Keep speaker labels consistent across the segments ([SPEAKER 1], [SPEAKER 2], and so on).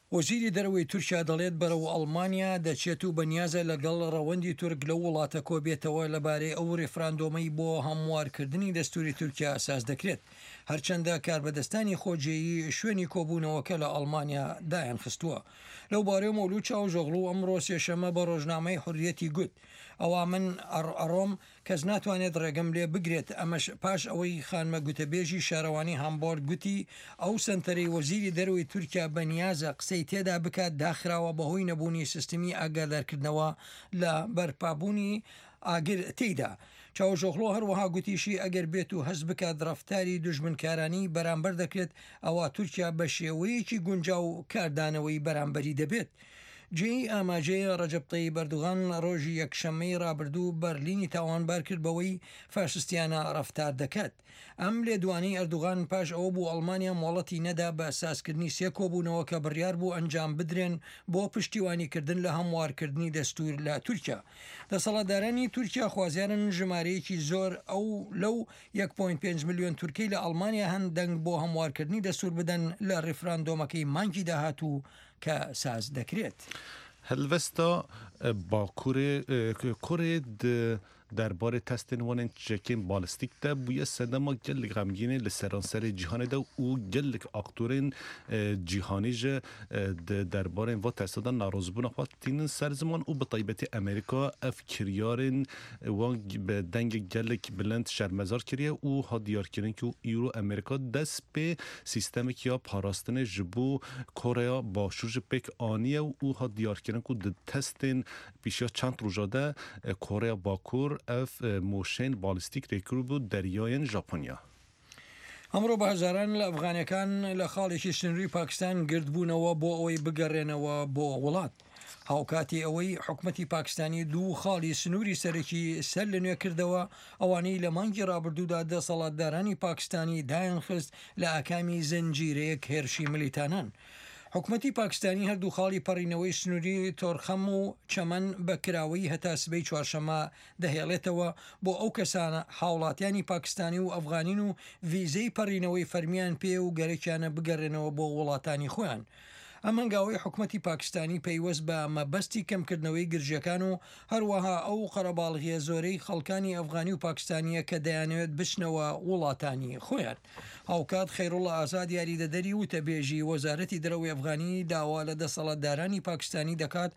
[SPEAKER 1] وەزیری دەرەوەی تورکیا دەڵێت بەرەو ئەڵمانیا دەچێت و بەنیازە لەگەڵ ڕەوەندی تورک لە وڵاتە کۆبێتەوە لەبارەی ئەو ڕێفراندۆمەی بۆ هەموارکردنی دەستوری تورکیا ئاساس دەکرێت هەرچەندە کاربەدەستانی خۆجێیی شوێنی کۆبوونەوەکە لە ئەڵمانیا دایان خستووە لەو بارەی مەولود چاوژۆغڵ و ئەمڕۆ سێشەمە بە ڕۆژنامەی حورریەتی گوت ئەوا من ئەڕۆم کەس ناتوانێت ڕێگەم لێ بگرێت ئەمەش پاش ئەوەی خانمە گوتەبێژی شارەوانی هامبۆرگ گوتی ئەو سنتەرەی وەزیری دەرەوەی تورکیا بەنیازە قسەی تێدا بکات داخراوە بەهۆی نەبوونی سیستمی ئاگادارکردنەوە لە بەرپابوونی ئاگر تێیدا چاوژۆخلۆ هەروەها گوتیشی ئەگەر بێت و هەست بکات ڕەفتاری دوژمنکارانی بەرامبەر دەکرێت ئەوە تورکیا بە شێوەیەکی گونجاو و کاردانەوەی بەرامبەری دەبێت. جێی ئاماژەیە ڕەجەب تەیب ئەردوغان ڕۆژی یەکشەممەی ڕابردوو بەرلینی تاوانبار کرد بەوەی فاشستیانە ڕەفتار دەکات. ئەم لێدوانی ئەردوغان پاش ئەوە بوو ئەڵمانیا مۆڵەتی نەدا بە ئەساسکردنی سێ کۆبوونەوە کە بڕیار بوو ئەنجام بدرێن بۆ پشتیوانیکردن لە هەموارکردنی دەستور لە تورکیا. دەسەڵاتدارانی تورکیا خوازیارن ژمارەیەکی زۆر ئەو لەو 1.5 میلیۆن تورکی لە ئەڵمانیا هەن دەنگ بۆ هەموارکردنی دەستور بدەن لە ڕێفراندۆمەکەی مانگی داهاتوو کە ساز دەکرێت.
[SPEAKER 2] هەلڤستا باکوورێ درباره تستین وانین چکین بالستیک ده بویه سدما گلک غمگینه لسرانسر جهانی ده و گلک اکتورین جهانی جه درباره و تستادن ناروزبون اخوات تینن سرزمان و بطیبت امریکا اف کریارین و به دنگ گلک بلند شرمزار کریه و هادیار کرین که ایرو امریکا دست به سیستمی که پاراستن جبو کره باشور پک آنیه و هادیار کرین که تستین پیشیا چند روزاده کره باکور اف موشین بالستیک ریکرو بود دریاین ژاپنیا.
[SPEAKER 1] ئەمڕۆ بە هەزاران لە ئەفغانەکان لە خاڵێکی سنووری پاکستان گردبوونەوە بۆ ئەوەی بگەڕێنەوە بۆ وڵات. هاوکاتی ئەوەی حکومەتی پاکستانی دوو خاڵی سنووری سەرەکی سەر لە نوێ کردەوە ئەوانەی لە مانگی ڕابردوودا دەسەڵاتدارانی پاکستانی دایان خست لە ئاکامی زنجیرەیەک هێرشی ملیتانان. حکومەتی پاکستانی هەردوو خاڵی پەڕینەوەی سنووری تۆرخەم و چەمەن بەکراوی هەتا سبەی چوارشەمە دەهێڵێتەوە بۆ ئەو کەسانە هاوڵاتیانی پاکستانی و ئەفغانین و ڤیزەی پەڕینەوەی فەرمیان پێ و گەرەکیانە بگەڕێنەوە بۆ وڵاتانی خۆیان. ئەم هەنگاوی حکومەتی پاکستانی پەیوەست بە مەبەستی کەمکردنەوەی گرژەکان و هەروەها ئەو قەرەباڵغیە زۆرەی خەڵکانی ئەفغانی و پاکستانیە کە دەیانەوێت بچنەوە وڵاتانی خۆیان. هاوکات خەیڕوڵە ئازاد یاریدەدەری وتەبێژی وەزارەتی دەرەوەی ئەفغانی داوا لە دەسەڵاتدارانی پاکستانی دەکات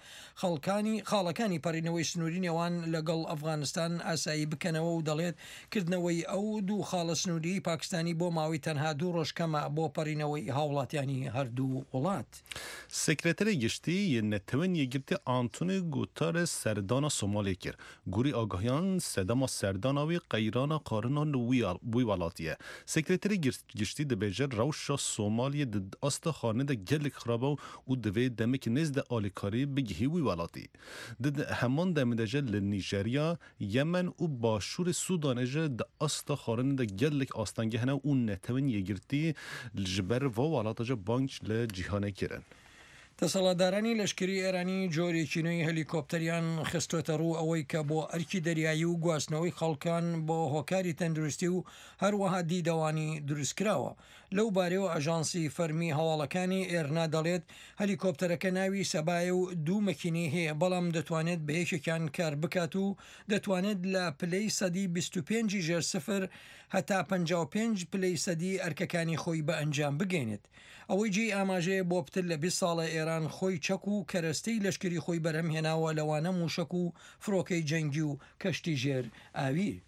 [SPEAKER 1] خاڵەکانی پەڕینەوەی سنووری نێوان لەگەڵ ئەفغانستان ئاسایی بکەنەوە و دەڵێت کردنەوەی ئەو دوو خاڵە سنووری پاکستانی بۆ ماوەی تەنها 2 ڕۆژ کەمە بۆ پەڕینەوەی هاوڵاتیانی هەردوو وڵات.
[SPEAKER 2] سکرتر گشتی نتوین یگرتی آنتونی گوتارس سردانا سومالی کر گوری آگاهیان سدما سرداناوی قیران قارنان وی والاتیه سکرتر گشتی دبیجر روشا سومالی د است خانه د گلک خرابه و دوی دمک نزد آلیکاری بگهی وی والاتی د همان دمدجه لنیجریا یمن و باشور سودانجه د است خانه د گلک آستانگهنه و نتوین یگرتی لجبر و والاتجه بانک لجیهانه کرن.
[SPEAKER 1] دەسەڵاتدارانی لەشکری ئێرانی جۆرێکی نوێی هەلیکۆپتەریان خستۆتە ڕوو ئەوەی کە بۆ ئەرکی دەریایی و گواستنەوەی خەڵکان بۆ هۆکاری تەندروستی و هەروەها دیدەوانی دروستکراوە. لەو بارەوە ئەژانسی فەرمی هەواڵەکانی ئێرنا دەڵێت هەلیکۆپتەرەکە ناوی سەبایە و 2 مەکینەی هەیە بەڵام دەتوانێت بە یەکێکیان کار بکات و دەتوانێت لە پلەی سەدی 25 ژێر سفر هەتا 55 پلەی سەدی ئەرکەکانی خۆی بە ئەنجام بگەێنێت. ئەوەی جێی ئاماژەیە بۆ پتر لە 20 ساڵە ئێران خۆی چەک و کەرەستەی لەشکری خۆی بەرەم هێناوە لەوانە موشک و فڕۆکەی جەنگی و کەشتی ژێر ئاوی.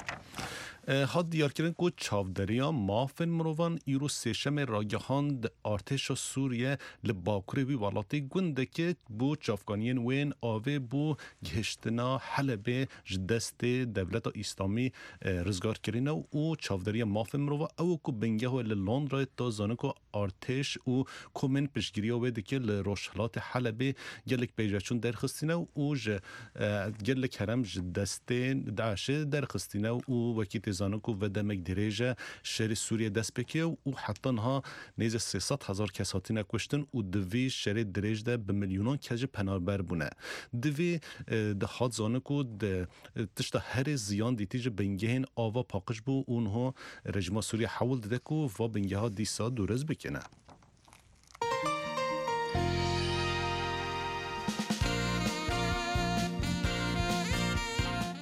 [SPEAKER 2] هاد دیار کردن که چاودریا مافن مروان ایرو سیشم راگهان د ارتش سوریه لباکوری وی والاتی گنده که بو چافگانین وین آوه بو گهشتنا حلبه جدست دولت اسلامی رزگار کرینه و چاودریا مافن مروان او که بنگه و لندن تا زانه که ارتش و کومن پشگیری و ده که لروشلات حلبه گلک بیجاچون درخستینه و گلک هرم جدست داعش درخستینه و وکیت زانکو و دمک دریجه شهر سوریه دست بکیه و حتی ها نیز 300,000 کس هاتینه کشتن و دوی شهر دریج ده به میلیونان کج پناهبر بونه. دوی ده حد زانکو ده تشت هر زیان دیتیج بنگهین آوا پاکش بو اونها رژیم سوریه حول دده کو و بنگه ها دیسا دورز بکنه.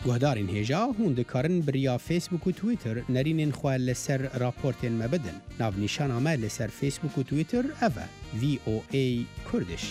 [SPEAKER 3] گهدارین هێژا هون دikarin biriya Facebook و Twitter nerînên xwe li ser raportên me bidin. Navnîşana me li ser Facebook û Twitter ev e VOA Kurdiş.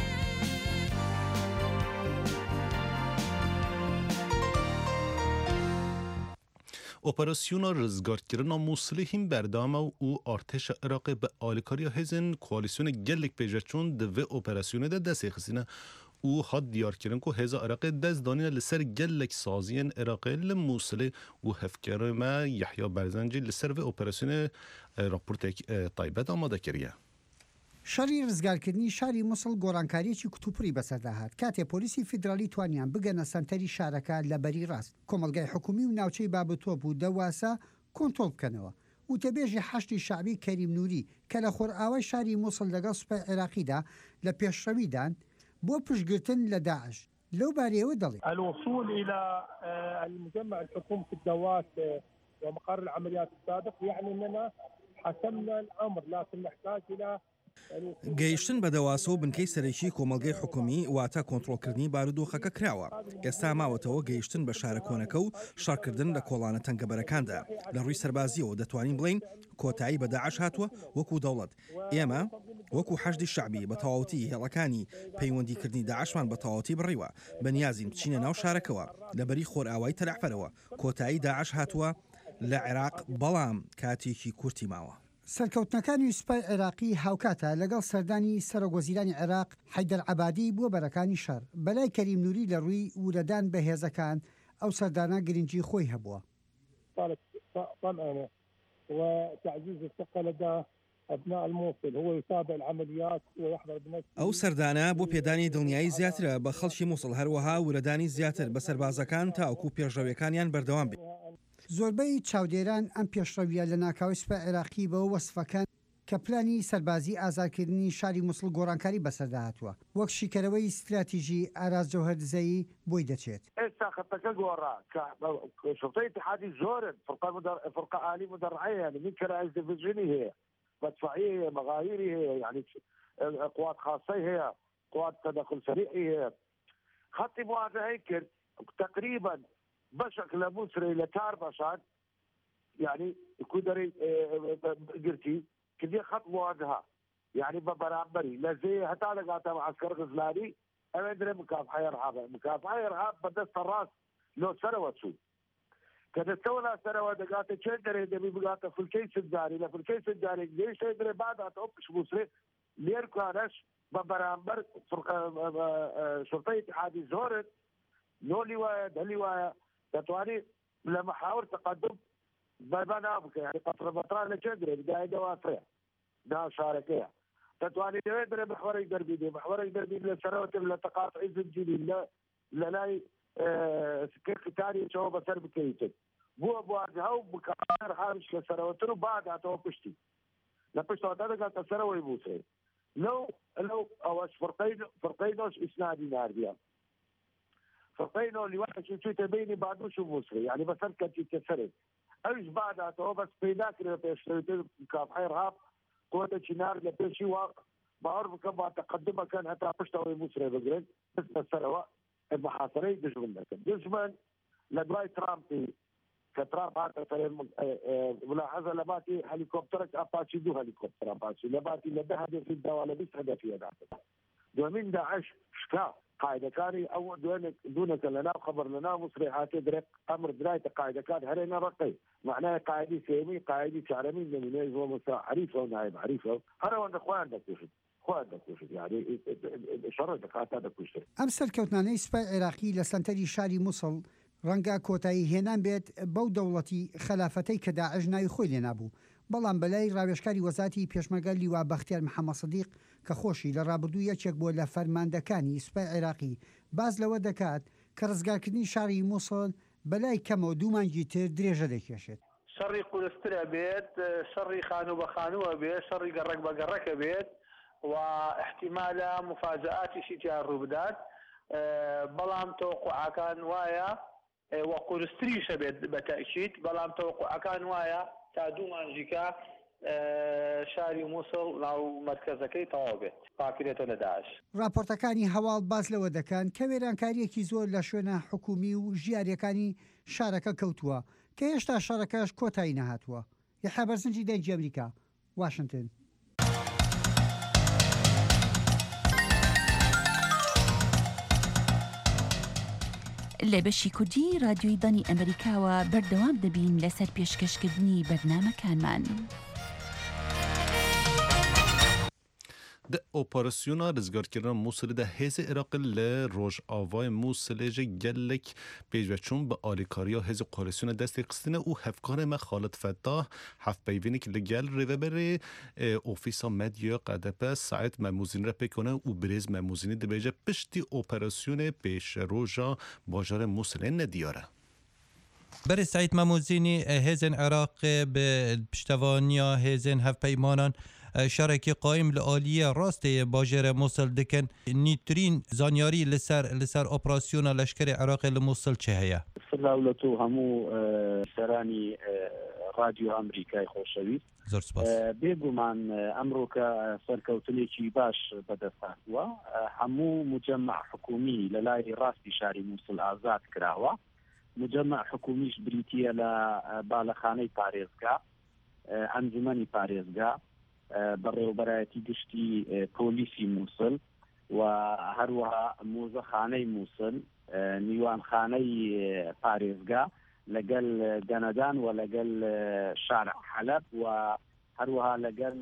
[SPEAKER 2] اپراسیون رزگارکردن موصلی هم بردامه و ارتش عراق به آلیکاریا هزن کوالیسیون گلک پیجه چون دوی اپراسیون ده دست خزینه او حد دیار کردن که هزا عراق دست دانیه لسر گلک سازین عراق لموصلی و هفکر ما یحیی برزنجی لسر و اپراسیون راپورت طایبت آماده کریه.
[SPEAKER 4] شەڕی ڕزگارکردنی شاری مووسڵ گۆڕانکاریەکی کتوپڕی بەسەرداهات کاتێ پۆلیسی فیدرالی توانیان بگەنە سەنتەری شارەکە لە بەری ڕاست کۆمەلگای حکومی و ناوچەی بابتۆپ و دەواسە کۆنتۆڵ بکەنەوە وتەبێژی حەشتی شعبی کەریم نووری کە لە خۆرئاوای شاری مووسڵ لەگەڵ سوپای عێراقیدا لە پێشڕەویدان بۆ پشتگرتن لە داعش لەو بارەیەوە دەڵێت
[SPEAKER 5] الوصول إلى المجمع الحكومي في الدواس ومقر العمليات السابق يعني أننا حسمنا الأمر لكن نحتاج إلى
[SPEAKER 6] گەیشتن بە دەواسە و بنکەی سەرەکی کۆمەلگەی حکومی واتە کۆنتڕۆلکردنی بارودۆخەکە کراوە ئێستا ماوەتەوە گەیشتن بە شارە کۆنەکە و شارکردن لە کۆڵانە تەنگەبەرەکاندا لە ڕووی سەربازیەوە دەتوانین بڵین کۆتایی بە داعش هاتووە وەکو دەوڵەت ئێمە وەکو حەشدی شعبی بە تەواوەتی هێڵەکانی پەیوەندیکردنی داعشمان بە تەواوەتی بڕیوە بەنیازین بچینە ناو شارەکەوە لەبەری خۆرئاوای تەلەعفەرەوە کۆتایی داعش هاتووە لە عێراق بەڵام کاتێکی کورتی ماوە.
[SPEAKER 4] سەرکەوتنەکانی سوپای عێراقی هاوکاتە لەگەڵ سەردانی سەرۆگۆزیرانی عێراق حەیدەر عەبادی بووە بەرەکانی شەڕ بەلای کەریم نووری لە ڕووی وردەدان بە هێزەکان ئەو سەردانە گرنگی خۆی هەبووە.
[SPEAKER 5] وتعزيز الثقة لدى أبناء الموصل هو يتابع العمليات ويحضر بنفسه.
[SPEAKER 6] ئەو سەردانە بۆ پێدانی دڵنیایی زیاترە بە خەڵکی مووسڵ هەروەها وردانی زیاتر بە سەربازەکان تاوەکو پێشڕەویەکانیان بەردەوام بێت.
[SPEAKER 4] زۆربەی چاودێران ئەم پێشڕەویە لە ناکاوی سوپای عێراقی بەوە وەسفەکان کە پلانی سەربازی ئازادکردنی شاری مووسڵ گۆڕانکاری بەسەرداهاتووە وەک شیکەرەوەی استراتیژی ئاراز جەوهەر دزەیی بۆی دەچێت.
[SPEAKER 7] ئێستا خەتەکە گۆڕا شرطەی اتحادی زۆرن فرقە عالی مدرعەیە يعني من كرائز ديفيجني هي مدفعية هي مغايري هي يعني قوات خاصة هي قوات تدخل سريعي هي خط مواجهة هيك تقريبا بشكل مسري لتار بشان يعني كودري قلتي كذي خط مواجهة يعني ببرامبري لزي حتى لقاتا معسكر غزلاني أنا أدري مكافحة إرهاب بدست الراس لو سنوات شو كذا سوى سنوات دقاتا شندري دبي بقاتا في الكيس الجاري لا في الكيس الجاري ليش يدري بعدها تأبش مسري ليركانش ببرامبر شرطي اتحادي زورت لو لواية ده لواية تتواني لمحاور تقدم بنابك يعني فترة لشندري بداية دوافع ده شاركية تتواني يدري محوري دربي دي محوري دربي لسنوات لتقاطع زنجيري لا كيف تاني شو بسر بكيتك بو بواجهه وبكار حارش لسنوات وبعدها توقشتي لبشت هذا قالت سنوات يبوسي لو أوش فرقينوش إسنادي نارديا فرقينو اللي واحد شو تبيني بعده شو مصري يعني بس كانت تكسرت ايش بعدها تو بس بيناك لبيشتري مكافحة إرهاب قوة شنار لبيشي واق بعرف كم تقدمها كان حتى بشتوي مصري بقرن بس السنوات المحاصرين دشمن لدواي ترامبي كترامب هذا ملاحظة لباتي هليكوبترك أباتشي دو هليكوبتر أباتشي لباتي لبهدف في الدولة بس هدفية دومين داعش شكا قاعدة كاري أو دونك لنا خبر لنا مصريحات درك أمر دراية قاعدة كان هرينا رقي معناه قاعدي سيمي قاعدي شعرمي من هو مساء عريفة ونائب عريفة هذا وانت خوان دكوشت يعني شر دكات هذا كوشت
[SPEAKER 4] أمسر كوتناني سباي عراقي لسنتري شاري مووسڵ ڕەنگە کۆتایی هێنان بێت بەو دەوڵەتی خەلافەتەی کە داعش ناوی خۆی لێ نابوو بەڵام بەلای ڕاوێژکاری وەزارەتی پێشمەرگە لیوا بەختیار محەممەد سەدیق کە خۆشی لە ڕابردوو یەکێک بۆ لە فەرماندەکانی سوپای عێراقی باز لەوە دەکات کە ڕزگارکردنی شاری مووسڵ بەلای کەمەوە 2 مانگی تر درێژە دەکێشێت.
[SPEAKER 8] شەڕی قولسترە بێت شەڕی خانوو بە خانووە بێت شەڕی گەڕک بە گەڕەکە بێت و احتیمالە مفاجعاتیشی تیان ڕوو بدات بەڵام تەوەقوعەکان وایە وقولستريش بتأكيد بلام توقع كان وايا تا 2 مانجيكا شاری مووسڵ ناو مرکزەکەی تەواو بێت پاکرێتە لە داعش.
[SPEAKER 4] راپۆرتەکانی هەواڵ باز لەوە دەکەن کە وێرانکاریەکی زۆر لە شوێنە حکومی و ژیاریەکانی شارەکە کەوتووە کە هێشتا شارەکەش کۆتایی نەهاتووە. یحیی بەرزنجی دەنگی ئەمریکا، واشنگتن.
[SPEAKER 9] لە بەشی کوردی رادیۆی دانی ئەمریکاوە بەردەوام دەبین لەسەر پێشکەشکردنی بەرنامەکانمان.
[SPEAKER 2] د اپراسیونا رزگارکردن مووسڵ د هێز عێراق لە ڕۆژئاوای مووسڵێژە gelek pêşveçûn bi alîkariya hêzê koalîsyona destê xistine û hevkarê me Xalit Fettah hevpeyvînekî li gel rêveberê ofîsa medya QDP Saîd Memûzîn re pêkone û Birêz Memûzînî dibêje piştî operasyonê pêşroja bajarê Mosilê nediyar e.
[SPEAKER 10] Berê Saîd Memûzînî hêzên Iraqê bi piştevaniya hêzên hevpeymanan شارێکی قایم لە ئالیە ڕاستەیە باژێرە مووسڵ دکن نیترین زانیاری لەسەر ئۆپراسیۆنە لەشکری عێراقی لە مووسڵ چه هەیە؟
[SPEAKER 11] سلااولەت و هەموو سەرانی رادیۆ ئەمریکای خۆشەویست
[SPEAKER 10] زۆر سپاس.
[SPEAKER 11] بێگومان ئەمڕۆکە سەرکەوتنێکی باش بەدەستهاتووە هەموو مجەمع حکومی لە لای ڕاستی شاری مووسڵ ئازاد کراوە مجەمع حکومیش بریتیە لە باڵەخانەی پارێزگا ئەنجومەنی پارێزگا بەڕێوەبەرایەتی گشتی پۆلیسی مووسڵ و هەروەها مۆزەخانەی مووسڵ نیوانخانەی پارێزگا لەگەل دەنەدان و لەگەل شارع حەلەب و هەروەها لەگەل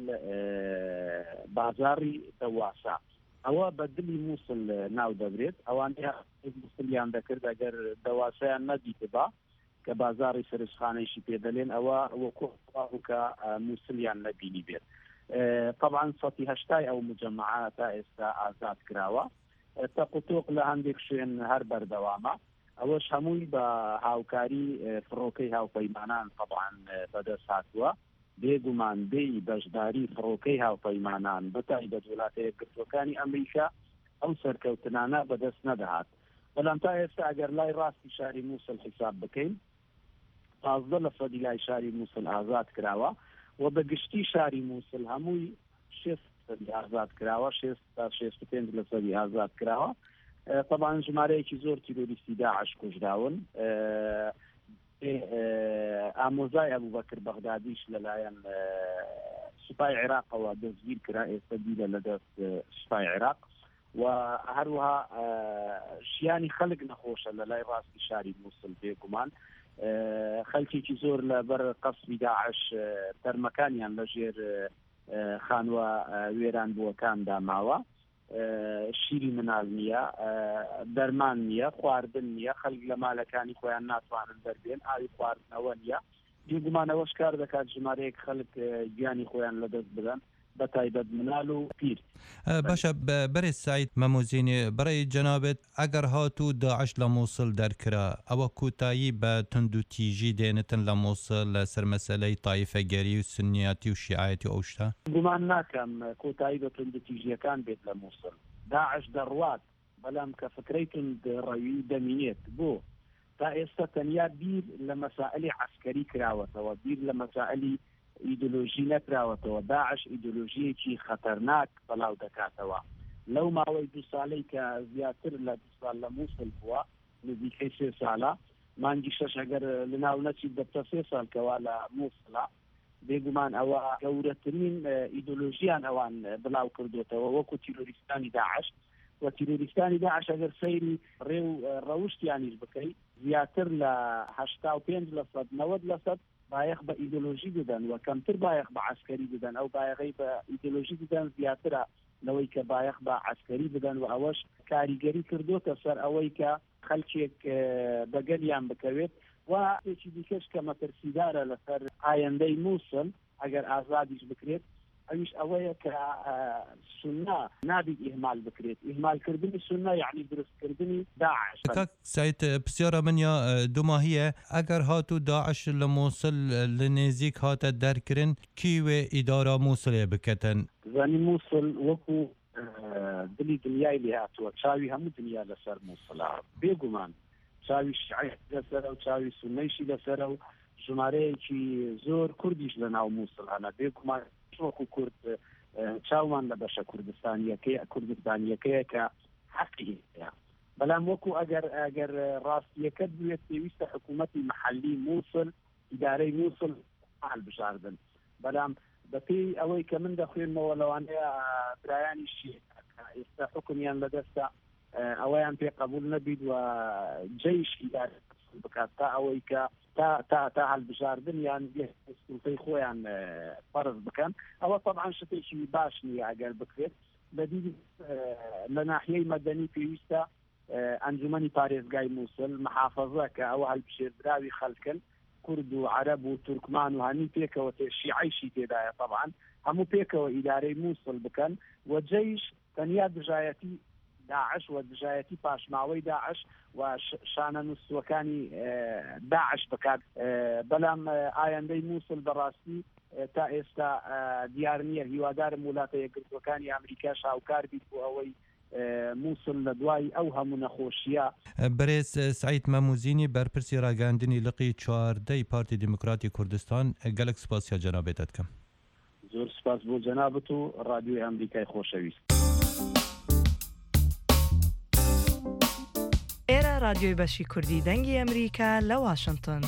[SPEAKER 11] بازاری دەواسا ئەوە بە دلی مووسڵ ناو دەبرێت ئەوانەیە مووسڵیان دەکرد ئەگەر دەواسەیان نەدیتبا کە بازاری سەرنجخانەیشی پێدەلێن ئەوە وەکوکە مووسڵیان نەبینی بێت. طبعا سەتی هەشتای ئەو مجەمعە تا ئێستا ئازاد کراوە تەقوتۆق لە هەندێک شوێن هەر بەردەوامە ئەوەش هەمووی بە هاوکاری فڕۆکەی هاوپەیمانان طبعا بەدەست هاتووە بێگومان بێی بەشداری فڕۆکەی هاوپەیمانان بەتایبەت وڵاتە یەکگرتووەکانی ئەمریکا ئەو سەرکەوتنانە بەدەست نەدەهات بەڵام تا ئێستا ئەگەر لای ڕاستی شاری مووسڵ حساب بکەین 15% لای شاری مووسڵ ئازاد کراوە و بە گشتی شاری مووسڵ هەمووی 6% ئازاد کراوە 65% ئازاد کراوە طبعا ژمارەیەکی زۆر تیرۆریستی داعش کوژراون ئامۆزای ئەبوبەکر بەغدادیش لەلایەن سوپای عێراقەوە دەستگیر کرا ئێستا دیرە لەدەست سوپای عێراق و هەروەها ژیانی خەڵک نەخۆشە لە لای ڕاستی شاری مووسڵ بێگومان خەڵکێکی زۆر لەبەر قەسبی داعش تەرمەکانیان لەژێر خانوە وێران بووەکاندا ماوە شیری منال نییە دەرمان نییە خواردن نییە خەڵک لە مالەکانی خۆیان ناتوانن دەربێن ئاوی خواردنەوە نییە بێگومانەوەش کار دەکات ژمارەیەک خەڵک گیانی خۆیان لەدەست بدەن بەتایبەت منال و پیر.
[SPEAKER 10] باشە بەرێ سعید مەموزینی بەڕێی جەنابێت ئەگەر هاتوو داعش لە مووسڵ دەرکرا ئەوە کوتایی بە تند و تیژی دێنتن لە مووسڵ لەسەر مەسەلەی تایفەگەری و سنیاتی و شیعەتی ئەو شتە
[SPEAKER 11] گومان ناکەم کوتایی بە تند و تیژیەکان بێت لە مووسڵ داعش دەڕوات بەڵام کە فکرەی تند ڕەوی دەمینێت بۆ تا ئێستا تەنیا بیر لە مەسائلی عەسکەری کراوەتەوە بیر لە مەسائلی ئیدۆلۆژی نەکراوەتەوە داعش ئیدۆلۆژیەکی خەتەرناک بەڵاو دەکاتەوە لەو ماوەی 2 ساڵەی کە زیاتر لە 2 ساڵ لە مووسڵ بووە نزیکەی 3 ساڵە مانگی 6 ئەگەر لەناو نەچیت دەبتە 3 ساڵ کەوا لە مووسڵە بێگومان ئەوە گەورەترین ئیدۆلۆژیان ئەوان بڵاو کردوێتەوە وەکو تیرۆریستانی داعش و تیرۆریستانی داعش ئەگەر سەیری ڕێو ڕەوشتیانیش بکەیت زیاتر لە 85% بایەخ بە ئیدۆلۆژی بدەن و کەمتر بایەخ بە عەسکەری بدەن ئەو بایەخەی بە ئیدۆلۆژی بدەن زیاترە لەوەی کە بایەخ بە عەسکەری بدەن و ئەوەش کاریگەری کردوتە سەر ئەوەی کە خەڵکێک بەگەریان بکەوێت و هیچی دیکەش کە مەترسیدارە لەسەر ئایندەی مووسڵ ئەگەر ئازادیش بکرێت ئەویش ئەوەیە کە سونە نابێت ئیهمال بکرێت ئیهمالکردنی سونە یعنی دروستکردنی داعش.
[SPEAKER 10] سعید پرسیارە منیا دوماهیە ئەگەر هاتوو داعش لە مووسڵ لە نێزیک هاتە دەرکردن کیوێ ئیدارە مووسڵێ بکەتن
[SPEAKER 11] زانی مووسڵ وەکو دلی دنیای لێ هاتووە چاوی هەموو دنیا لەسەر مووسڵە بێگومان چاوی شیعەی لەسەرە و چاوی سونەیشی لەسەرە و ژمارەیەکی زۆر کوردیش لە ناو مووسڵ هەنا بێگومان وەکو کورد چاومان لە بەشە کوردستانیەکەیە کە حەقی هەیە بەڵام وەکو ئەگەر ڕاستیەکەت بوێت پێویستە حکوومەتی محەلی مووسڵ ئیدارەی مووسڵ هەڵبژاردن بەڵام بەپێی ئەوەی کە من دەخوێنمەوە لەوانەیە برایانیشی ئێستا حکمیان لەدەستە ئەوەیان پێ قبول نەبیت و جەیش ئیدارە بکات تا ئەوەی کە تا هەڵبژاردن یان سلطەی خۆیان فەرض بکەن ئەوە طبعا شتێکی باش نییە ئەگەر بکرێت بەدیدی لە ناحیەی مەدەنی پێویستە ئەنجومەنی پارێزگای مووسڵ محافەزە کە ئەوە هەڵبژێردراوی خەڵکن کورد و عەرەب و تورکمان و هەمی پێکەوە شیعیشی تێدایە طبعا هەموو پێکەوە ئیدارەی مووسڵ بکەن و جەیش تەنیا دژایەتی داعش و دژایەتی پاشماوەی داعش و شانە نووسوەکانی داعش بکات بەڵام ئایندەی مووسڵ بەڕاستی تا ئێستا دیار نییە هیوادارم وڵاتە یەکگرتوەکانی ئەمریکا شاوکار بیت بۆ ئەوەی مووسڵ لە دوای ئەو هەموو نەخۆشیە
[SPEAKER 10] بەرێز سعید مەموزینی بەرپرسی ڕاگەاندنی لقی 14 پارتی دیموکراتی کوردستان گەلک سپاسیا جەنابێت دەکەم
[SPEAKER 11] زۆر سپاس بۆ جەنابەت و ڕادیۆی ئەمریکای خۆشەویست
[SPEAKER 12] ئێرە ڕادیۆی بەشی کوردی دەنگی ئەمریکا لە واشنگتن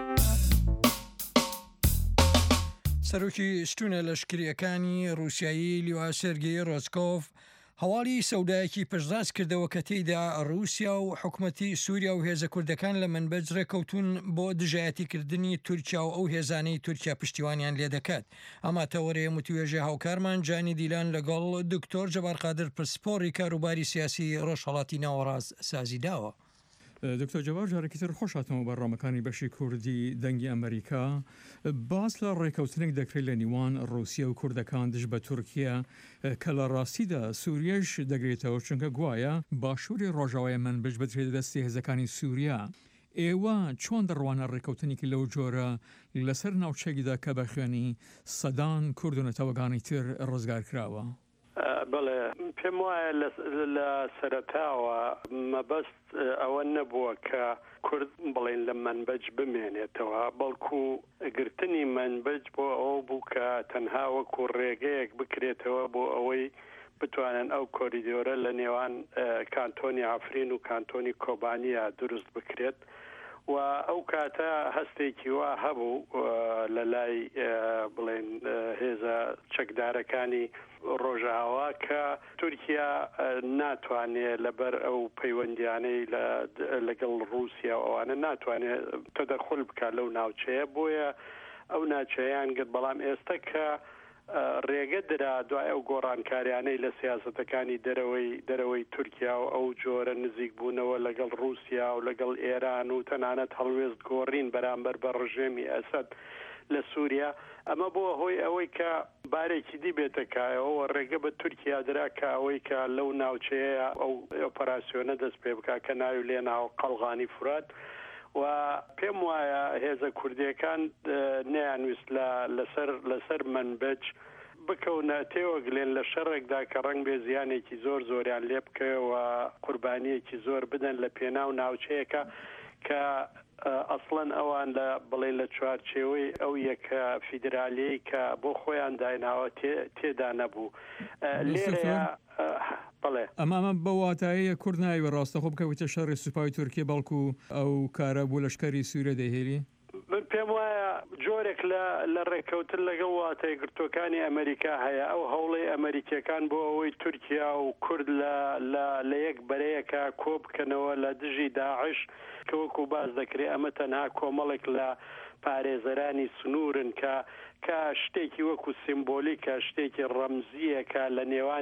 [SPEAKER 1] سەرۆکی ستونە لەشکریەکانی رووسایی لیوا سێرگێی ڕۆزکۆف هەواڵی سەودایەکی پشتڕاست کردەوە کە تێیدا رووسیا و حکوومەتی سووریا و هێزە کوردەکان لە منبەج ڕێکەوتون بۆ دژایەتیکردنی تورکیا و ئەو هێزانەی تورکیا پشتیوانیان لێ دەکات ئەما تەوەرەیە متوێژە هاوکارمان جانی دیلان لەگەڵ دکتۆر جەبارقادر پرسپۆڕی کاروباری سیاسی ڕۆژهەڵاتی ناوەڕاست سازی داوە.
[SPEAKER 13] دکتۆر جەواد جارێکی تر خۆشاتەوە بەڕامەکانی بەشی کوردی دەنگی ئەمریکا باس لە ڕێکەوتنێک دەکرێت لە نیوان ڕوسیا و کوردەکان دژ بە تورکیا کە لە ڕاستیدا سووریەش دەگرێتەوە چونکە گوایە باشووری ڕۆژاوای منبەج بەدرێت دەستی هێزەکانی سووریا ئێوە چۆن دەڕوانە ڕێکەوتنێکی لەو جۆرە لەسەر ناوچەیەکیدا کە بە خوێنی سەدان کورد و نەتەوەگانی تر ڕزگار کراوە؟
[SPEAKER 14] بەڵێ پێم وایە لە سەرەتاوە مەبەست ئەوە نەبووە کە کورد بڵێن لە منبەج بمێنێتەوە بەڵکو گرتنی منبەج بۆ ئەوە بوو کە تەنها وەکو ڕێگەیەک بکرێتەوە بۆ ئەوەی بتوانن ئەو کۆریدۆرە لە نێوان کانتۆنی ئافرین و کانتۆنی کۆبانیە دروست بکرێت و ئەو کاتە هەستێکی وا هەبوو لە لای بڵێن هێزە چەکدارەکانی ڕۆژاوا کە تورکیا ناتوانێت لەبەر ئەو پەیوەندیانەی لەگەڵ رووسیا ئەوانە ناتوانێت تەدەخل بکات لەو ناوچەیە بۆیە ئەو ناوچەیان گرت بەڵام ئێستا کە ڕێگە درا دوای ئەو گۆڕانکاریانەی لە سیاسەتەکانی دەرەوەی تورکیا و ئەو جۆرە نزیک بوونەوە لەگەڵ رووسیا و لەگەڵ ئێران و تەنانەت هەڵوێست گۆڕین بەرامبەر بە ڕژێمی ئەسەد لە سووریا ئەمە بۆ هۆی ئەوەی کە بارێکی دی بێتەکایەوە ڕێگە بە تورکیا درا کە ئەوەی کە لەو ناوچەیە ئەو ئۆپەراسیۆنە دەست پێ بکات کە ناوی لێ ناو قەڵغانی فورات و پێم وایە هێزە کوردیەکان نەیانویست لەسەر منبەج بکەونە تێوەگلێن لە شەڕێکدا کە ڕەنگ بێ زیانێکی زۆریان لێ بکەوە قوربانیەکی زۆر بدەن لە پێناو ناوچەیەکە کە ئەسڵەن ئەوان لە بڵێ لە چوارچێوەی ئەو یەکە فیدراالیەی کە بۆ خۆیان دایناوە تێدا نەبوو لێرەیە بڵێ
[SPEAKER 13] ئەمامە بەواتایە کورد ناوی ڕاستەخۆ بکەوێتە شەڕی سوپای تورکیە بەڵکو ئەو کارە بوو لەشکەری سوورە دەهێری
[SPEAKER 14] پێم وایە جۆرێک لە ڕێکەوتن لەگەڵ واتای گرتوەکانی ئەمریکا هەیە ئەو هەوڵی ئەمریکیەکان بۆ ئەوەی تورکیا و کورد لە یەک بەرەیەکە کۆ بکەنەوە لە دژی داعش کە وەکو باز دەکرێت ئەمە تەنها کۆمەڵێک لە پارێزەرانی سنوورن کە شتێکی وەکو سیمبۆلیکە شتێکی ڕەمزیەکە لە نێوان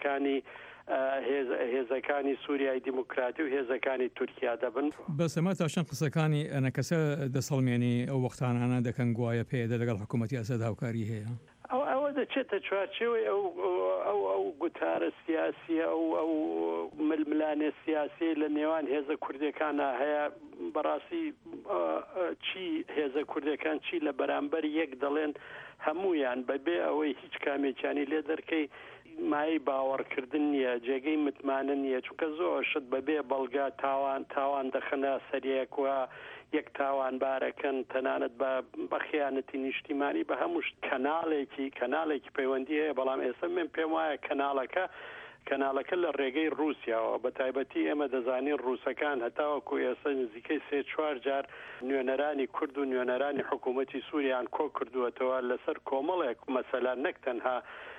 [SPEAKER 14] هێزەکانی سووریای دیموکراتی و هێزەکانی تورکیا دەبن
[SPEAKER 13] بەسەمە تاشان قسەکانی ئەنەکەسە دەسەڵمێنی ئەو وەختانانە دەکەن گوایە پێدا لەگەڵ حکوومەتی ئەسەد هاوکاری هەیە
[SPEAKER 14] ئەوە دەچێتە چوارچێوەی ئەو گوتارە سیاسیە ئەو ململانێ سیاسی لە نێوان هێزە کوردەکانە هەیە بەڕاستی چی هێزە کوردەکان چی لە بەرامبەر یەک دەڵێن هەمویان بەبێ ئەوەی هیچ کامێکیانی لێ دەرکەی نیشتیمایی باوەڕکردن نییە جێگەی متمانە نییە چونکە زۆر شت بەبێ بەڵگا تاوان دەخەنە سەریەک وە یەک تاوانبارەکەن تەنانەت بە خیانەتی نیشتیمانی بە هەموو کەناڵێکی پەیوەندی هەیە بەڵام ئێستا من پێم وایە کەناڵەکە لە ڕێگەی رووسیاوە بە تایبەتی ئێمە دەزانین ڕووسەکان هەتاوەکو ئێستا نزیکەی 3-4 جار نوێنەرانی کورد و نوێنەرانی حکوومەتی سووریان کۆ کردووەتەوە لەسەر کۆمەڵێک مەسەلا نەک تەنها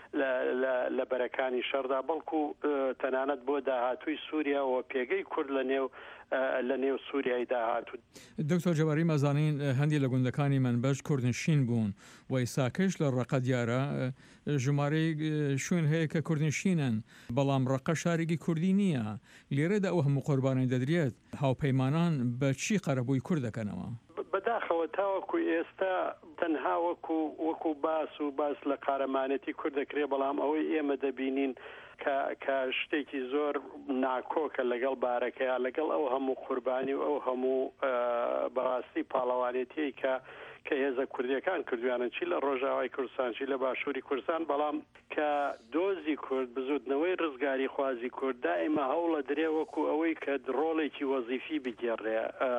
[SPEAKER 14] لە بەرەکانی شەردا بەڵکو تەنانەت بۆ داهاتووی سووریا و پێگەی کورد لە نێو سووریای داهاتوو.
[SPEAKER 13] دکتۆر جەباری مەزانین هەندی لە گوندەکانی منبەش کوردنشین بوون و ئێساکەش لە ڕەقە دیارە ژمارەی شوێن هەیە کە کوردنشینن بەڵام ڕەقە شارێکی کوردی نییە لێرەدا ئەو هەموو قوربانەی دەدرێت هاوپەیمانان بە چی قەرەبووی کورد دەکەنەوە؟
[SPEAKER 14] بەداخەوە تاوەکو ئێستا تەنها وەکو باس لە قارەمانەتی کورد دەکرێت بەڵام ئەوەی ئێمە دەبینین کە شتێکی زۆر ناکۆکە لەگەڵ بارەکەیە لەگەڵ ئەو هەموو قوربانی و ئەو هەموو بەڕاستی پاڵەوانێتی کە هێزە کوردیەکان کردویانن چی لە ڕۆژاوای کوردستان چی لە باشووری کوردستان بەڵام کە دۆزی کورد بزودنەوەی ڕزگاری خوازی کورد دائیمە هەوڵە درێ وەکو ئەوەی کە ڕۆڵێکی وەزیفی بگێڕێ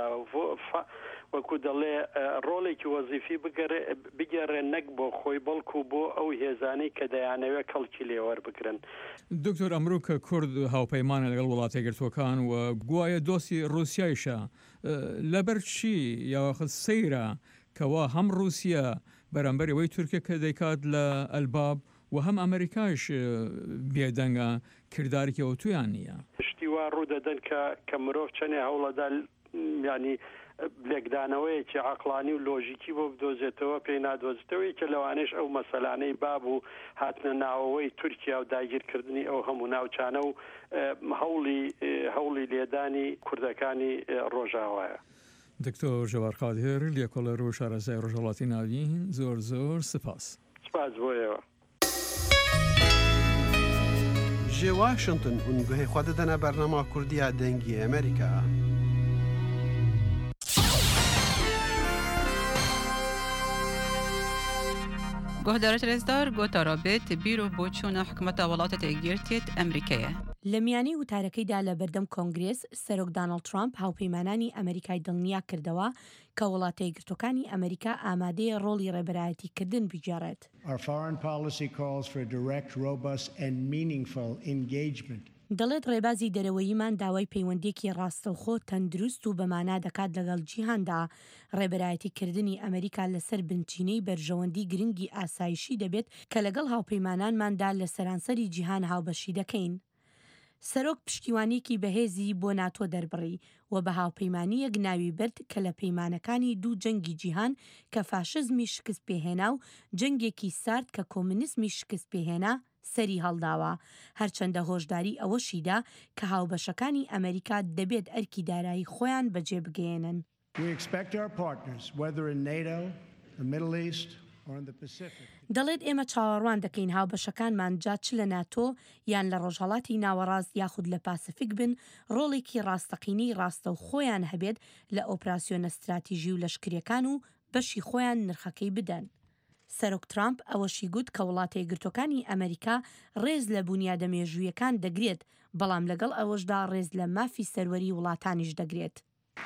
[SPEAKER 14] وەکو دەڵێ ڕۆڵێکی وەزیفی بگەڕێ نەک بۆ خۆی بەڵکو بۆ ئەو هێزانەی کە دەیانەوێت کەڵکی لێوەربگرن.
[SPEAKER 13] دکتۆر ئەمڕۆ کە کورد هاوپەیمانە لەگەڵ وڵاتی یەکگرتووەکان و گوایە دۆستی رووسیایشە لەبەر چی یاوەخت سەیرە کەوا هەم رووسیا بەرامبەر ئەوەی تورکیا کە دەیکات لە ئەلباب و هەم ئەمریکاش بێدەنگە کردارێکی ئەو تویان نییە
[SPEAKER 14] شتی وا ڕوو دەدەن کە مرۆڤ چەنێ هەوڵەدا ینی لێکدانەوەیەکی عقلانی و لۆژیکی بۆ بدۆزێتەوە پێی نادۆزێتەوەی کە لەوانش ئەو مەسەلانەی بابوو هاتنە ناوەوەی تورکیا و داگیرکردنی ئەو هەموو ناوچانە و هەوڵی لێدانی کوردەکانی ڕۆژاوایە.
[SPEAKER 13] دکتۆر ژەوار قادر لێکۆڵەر و شارەزای ڕۆژهەڵاتی ناوین زۆر سپاس
[SPEAKER 14] بۆیەوە.
[SPEAKER 15] ji Washington hûn guhê xwe didine bernama Kurdiya dengî Amerîka.
[SPEAKER 16] گۆهدارە رێزدار گۆتارابێت بیرۆ بۆ چوونە حکومەتە وڵاتە تێگیرتێت ئەمریکایە.
[SPEAKER 17] لە میانی وتارەکەیدا لە بەردەم کۆنگرێس سەرۆک دانەڵد ترامپ هاوپەیمانانی ئەمریکای دڵنیا کردەوە کە وڵاتە یەکگرتووەکانی ئەمریکا ئامادەیە ڕۆڵی ڕێبەرایەتیکردن بگێڕێت.
[SPEAKER 18] Our foreign policy calls for a direct, robust and meaningful engagement.
[SPEAKER 17] دەڵێت ڕێبازی دەرەوەییمان داوای پەیوەندێکی ڕاستەوخۆ تەندروست و بەمانا دەکات لەگەڵ جیهاندا ڕێبەرایەتیکردنی ئەمریکا لەسەر بنچینەی بەرژەوەندی گرنگی ئاسایشی دەبێت کە لەگەڵ هاوپەیمانانماندا لە سەرانسەری جیهان هاوبەشی دەکەین. سەرۆک پشتیوانێکی بەهێزی بۆ ناتۆ دەربڕی و بە هاوپەیمانیەک ناوی برد کە لە پەیمانەکانی دوو جەنگی جیهان کە فاشزمی شکست پێهێنا و جەنگێکی سارد کە کۆمونیسمی شکست پێهێنا سەری هەڵداوە هەرچەندە هۆشداری ئەوەشیدا کە هاوبەشەکانی ئەمریکا دەبێت ئەرکی دارایی خۆیان بەجێ بگەێنن. دەڵێت ئێمە چاوەڕوان دەکەین هاوبەشەکانمان جا چ لە ناتۆ یان لە ڕۆژهەڵاتی ناوەڕاست یاخود لە پاسفیک بن ڕۆڵێکی ڕاستەقینەی ڕاستە و خۆیان هەبێت لە ئۆپراسیۆنە استراتیژی و لەشکریەکان و بەشی خۆیان نرخەکەی بدەن. سەرۆک ترامپ ئەوەشی گوت کە وڵاتە یەکگرتووەکانی ئەمریکا ڕێز لە بنیادە مێژوویەکان دەگرێت بەڵام لەگەڵ ئەوەشدا ڕێز لە مافی سەروەری وڵاتانیش دەگرێت.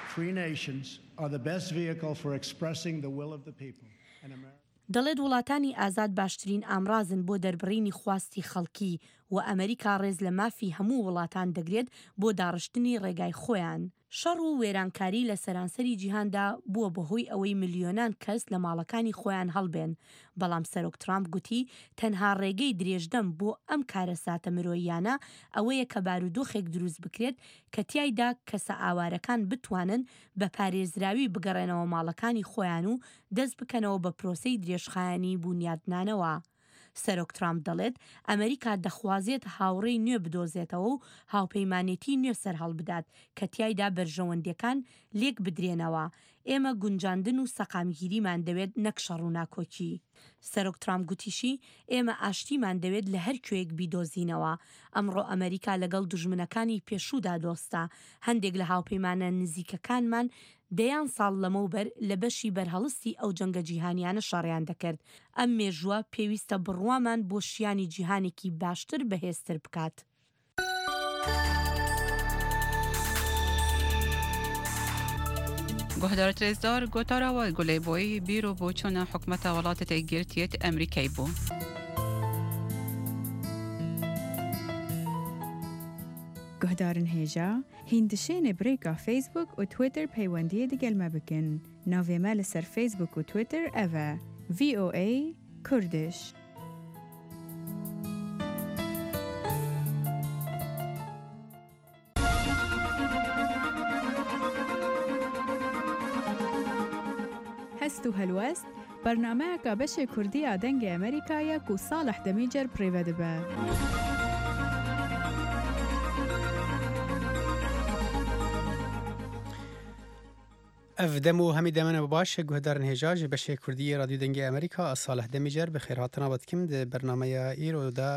[SPEAKER 17] دەڵێت وڵاتانی ئازاد باشترین ئامرازن بۆ دەربڕینی خواستی خەڵکی و ئەمریکا ڕێز لە مافی هەموو وڵاتان دەگرێت بۆ داڕشتنی ڕێگای خۆیان. شەڕ و وێرانکاری لە سەرانسەری جیهاندا بووە بەهۆی ئەوەی ملیۆنان کەس لە ماڵەکانی خۆیان هەڵبێن بەڵام سەرۆک ترامپ گوتی تەنها ڕێگەی درێژدەم بۆ ئەم کارە ساتە مرۆییانە ئەوەیە کە بارودۆخێک دروست بکرێت کە تیایدا کەسە ئاوارەکان بتوانن بە پارێزراوی بگەڕێنەوە ماڵەکانی خۆیان و دەست بکەنەوە بە پرۆسەی درێژخایانی بنیادنانەوە. سەرۆک ترامپ دەڵێت ئەمریکا دەخوازێت هاوڕێی نوێ بدۆزێتەوە و هاوپەیمانێتی نوێ سەرهەڵ بدات کە تیایدا بەرژەوەندەکان لێک بدرێنەوە. ئێمە گونجاندن و سەقامگیریمان دەوێت نەک شەڕ و ناکۆکی. سەرۆک ترامپ گوتیشی ئێمە ئاشتیمان دەوێت لە هەر کوێیەک بیدۆزینەوە. ئەمڕۆ ئەمریکا لەگەڵ دوژمنەکانی پێشوودا دۆستە. هەندێک لە هاوپەیمانە نزیکەکانمان دەیان ساڵ لەمەوبەر لە بەشی بەرهەڵستی ئەو جەنگە جیهانیانە شەڕیان دەکرد. ئەم مێژووە پێویستە بڕوامان بۆ شیانی جیهانێکی باشتر بەهێزتر بکات.
[SPEAKER 16] گۆهدارە رێزدار گۆتاراوە گولەیبۆی بیرۆ بۆ چۆنە حکومەتە وڵاتە یەکگرتوویەت ئەمریکای بوو.
[SPEAKER 19] گۆهدارن هێژا هیندشێنێ برێکا فیسبوک و تویتر پەیوەندیە دەگەلمە بکەن. ناوێمە لەسەر فیسبوک و تویتر ئەڤە VOA کوردش. هەست و هەلوەست بەرنامەیەکە بەشێ کوردیە دەنگی ئەمریکایە و ساڵح دەمیجەر پڕێوە دەبە.
[SPEAKER 3] اف دمو همی دمنه باشه گهدارن هجاج بشه کردی رادیو دنگی امریکا اصالح دمیجر بخیر هاتنا بدکم ده برنامه ایرو دا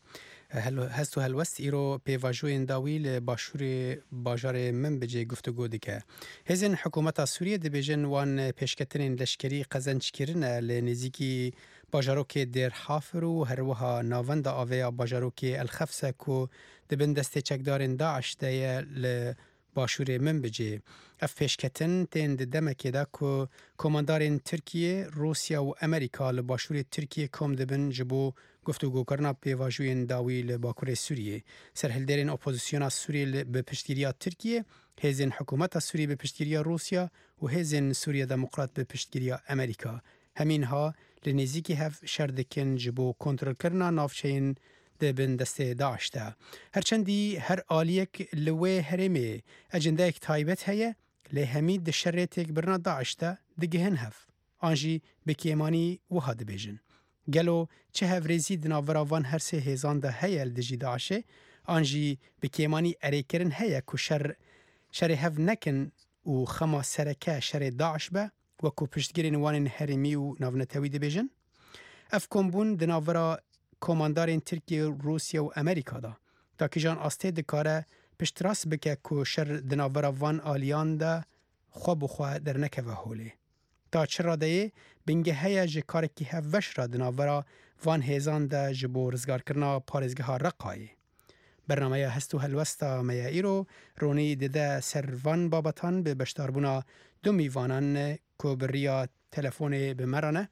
[SPEAKER 3] هستو هلوست ایرو پیواجوین داویل باشور باجار من بجه گفتگو دکه هزین حکومت سوریه ده بیجن وان پیشکترین لشکری قزنج کرن لنزیکی باجاروک در حافر و هروها ناوند آویا باجاروک الخفسه کو ده بندست چکدارن داعش ده باشور من بجه اف پیشکتن تین دمکی دا که کماندارین ترکیه، روسیا و امریکا لباشور ترکیه کم دبن جبو گفتگو کرنا پیواجوین داوی لباکور سوریه. سرهلدرین اپوزیسیون سوریه به پشتگیری ترکیه، هزین حکومت سوریه به پشتگیری روسیا و هزین سوریه دموکرات به پشتگیری امریکا. همین ها لنزیکی هف شردکن جبو کنترل کرنا نافچین دبن دسته داشته. هرچندی هر آلیک لوی هرمی اجنده یک تایبت هیه لهمید دشرتک برنا داشته دگهن هف. آنجی بکیمانی وها دبیجن. گلو چه هفریزی دناوراوان هر سه هزان ده هیل دجی داشه آنجی بکیمانی اریکرن هیه که شر هف نکن و خما سرکه شر داعش به و که پشتگیرین وان هرمی و ناونتوی دبیجن. اف کمبون دناورا کماندارین ترکیه، روسیا و امریکا دا تا که جان آسته دکاره پشتراس بکه که شر دناورا وان آلیان دا خواب و خواه در نکوه هوله. تا چرا دایه بینگه هیا جکاره که هفوش را دناورا وان هیزان دا جبو رزگار کرنا پارزگه ها رقایه. برنامه هستو هلوستا میا ایرو رونی دیده سروان بابتان به بشتاربونا دو میوانان که بریا تلفون بمرانه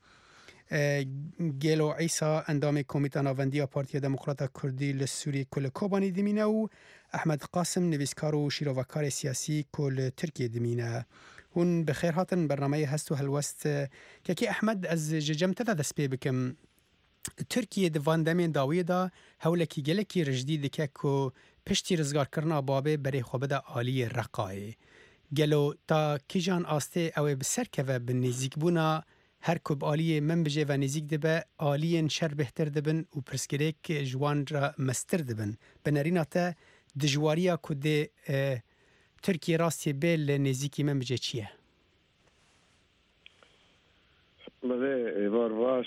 [SPEAKER 3] گلو عیسا اندام کمیته ناوندی پارتی دموکرات کردی لسوری کل کوبانی دمینه و احمد قاسم نویسکار و شیروکار سیاسی کل ترکیه دمینه. هون بخیر هاتن برنامه هستو هلوست که احمد از جمته دست پی بکم ترکیه دوان دمین داویه دا هولکی گلکی رجدی دکه که پشتی رزگار کرنا بابه بری خوبه دا آلی رقای گلو تا کجان آسته او بسر که و بنزیک بونا هر کب آلیه من بجه و نزیک دبه آلیه شر بهتر دبن و پرسگریک جوان را مستر دبن بنارینا تا دجواریا کده ترکیه راستی بیل نزیکی من بجه چیه؟
[SPEAKER 20] بله بارواش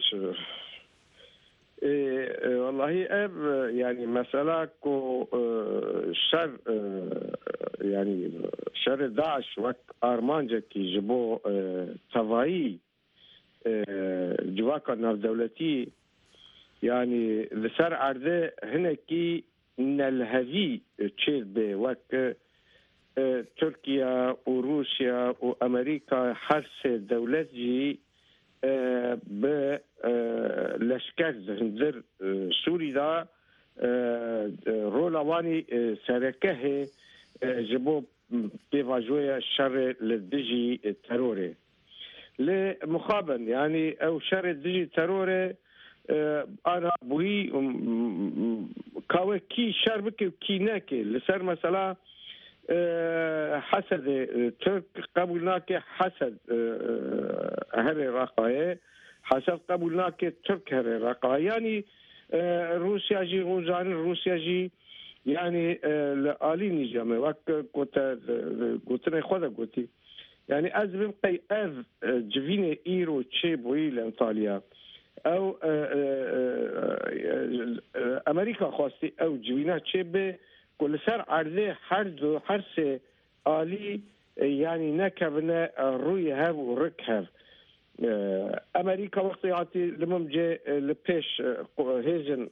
[SPEAKER 20] والله اب يعني مسألة كو شر يعني شر داعش وك أرمانجا كي جبو تفاي جواكا ناف دولتي يعني لسر عرضه هنا كي نالهذي تشير بي وك تركيا وروسيا وأمريكا حرس دولت جي بلشکر هنزر سوری دا رولوانی سرکه جبو بيواجوية شر للدجي تروري لمخابن يعني او شر الدجي تروري انا بوي كاوي كي شر بكي وكي ناكي لسر مثلا حسد ترك قبولناك حسد هري رقاية حسد قبولناك ترك هري رقاية يعني روسيا جي غوزان روسيا جي يعني لآليني جامع وقت قلتنا خدا قلتي يعني أزبم قي أذ جفيني إيرو تشي بوي لأنطاليا أو أمريكا خاصتي أو جفينة تشي بي كل سر عرضه حرس آلی يعني نكبنا روي هاف وركهاف امريكا وقت يعطي لممجي لبيش هيزن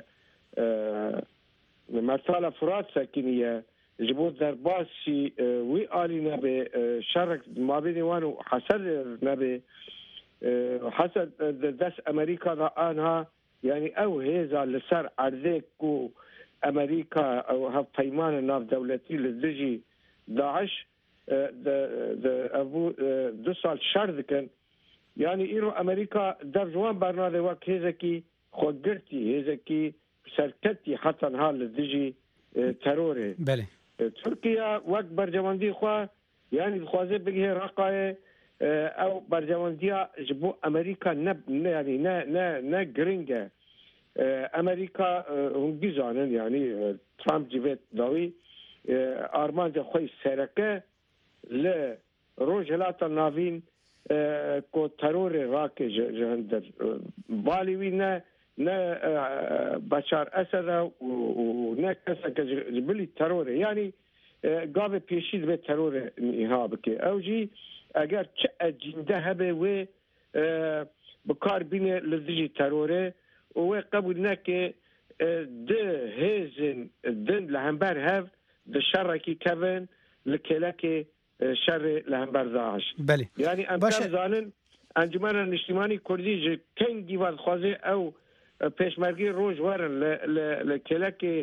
[SPEAKER 20] مثلا فرات ساكنيه جبوت درباسي وي آلي نبي شرك ما بيني وانو حسد نبي حسد دس امريكا ضعانها يعني او هيزا لسر عرذيكو امريكا او هاف بيمان ناف دولتي للدجي داعش ابو 2 سال شر كان يعني ايرو امريكا در جوان برنامج وقت هيزكي خوجرتي هيزكي سركتي حتى نهار للدجي تروري
[SPEAKER 3] بله
[SPEAKER 20] تركيا وقت برجواندي خوا يعني خوازه بگه رقای او برجواندیا جبو امریکا يعني نه گرینگه امریکا هم گیزانن يعني ترامپ جبت داوی آرمان خوی سرکه ل روجلات ناوین کو ترور راک جهندر بالوی نه بشار اسد و كسا جبلي ترور يعني قابل بيشيد بالترور نهابك او جي اگر جنده هبه و بكار بين لزجي ترور و قبل نك ده هيزن دن لهمبر هاف ده شركي كفن لكلاكي شر لهمبر داعش
[SPEAKER 3] بله
[SPEAKER 20] يعني امكان زانن انجمن الاجتماعي كردي كان ديوال خوازي او پیشمرگی روز ورن لکلک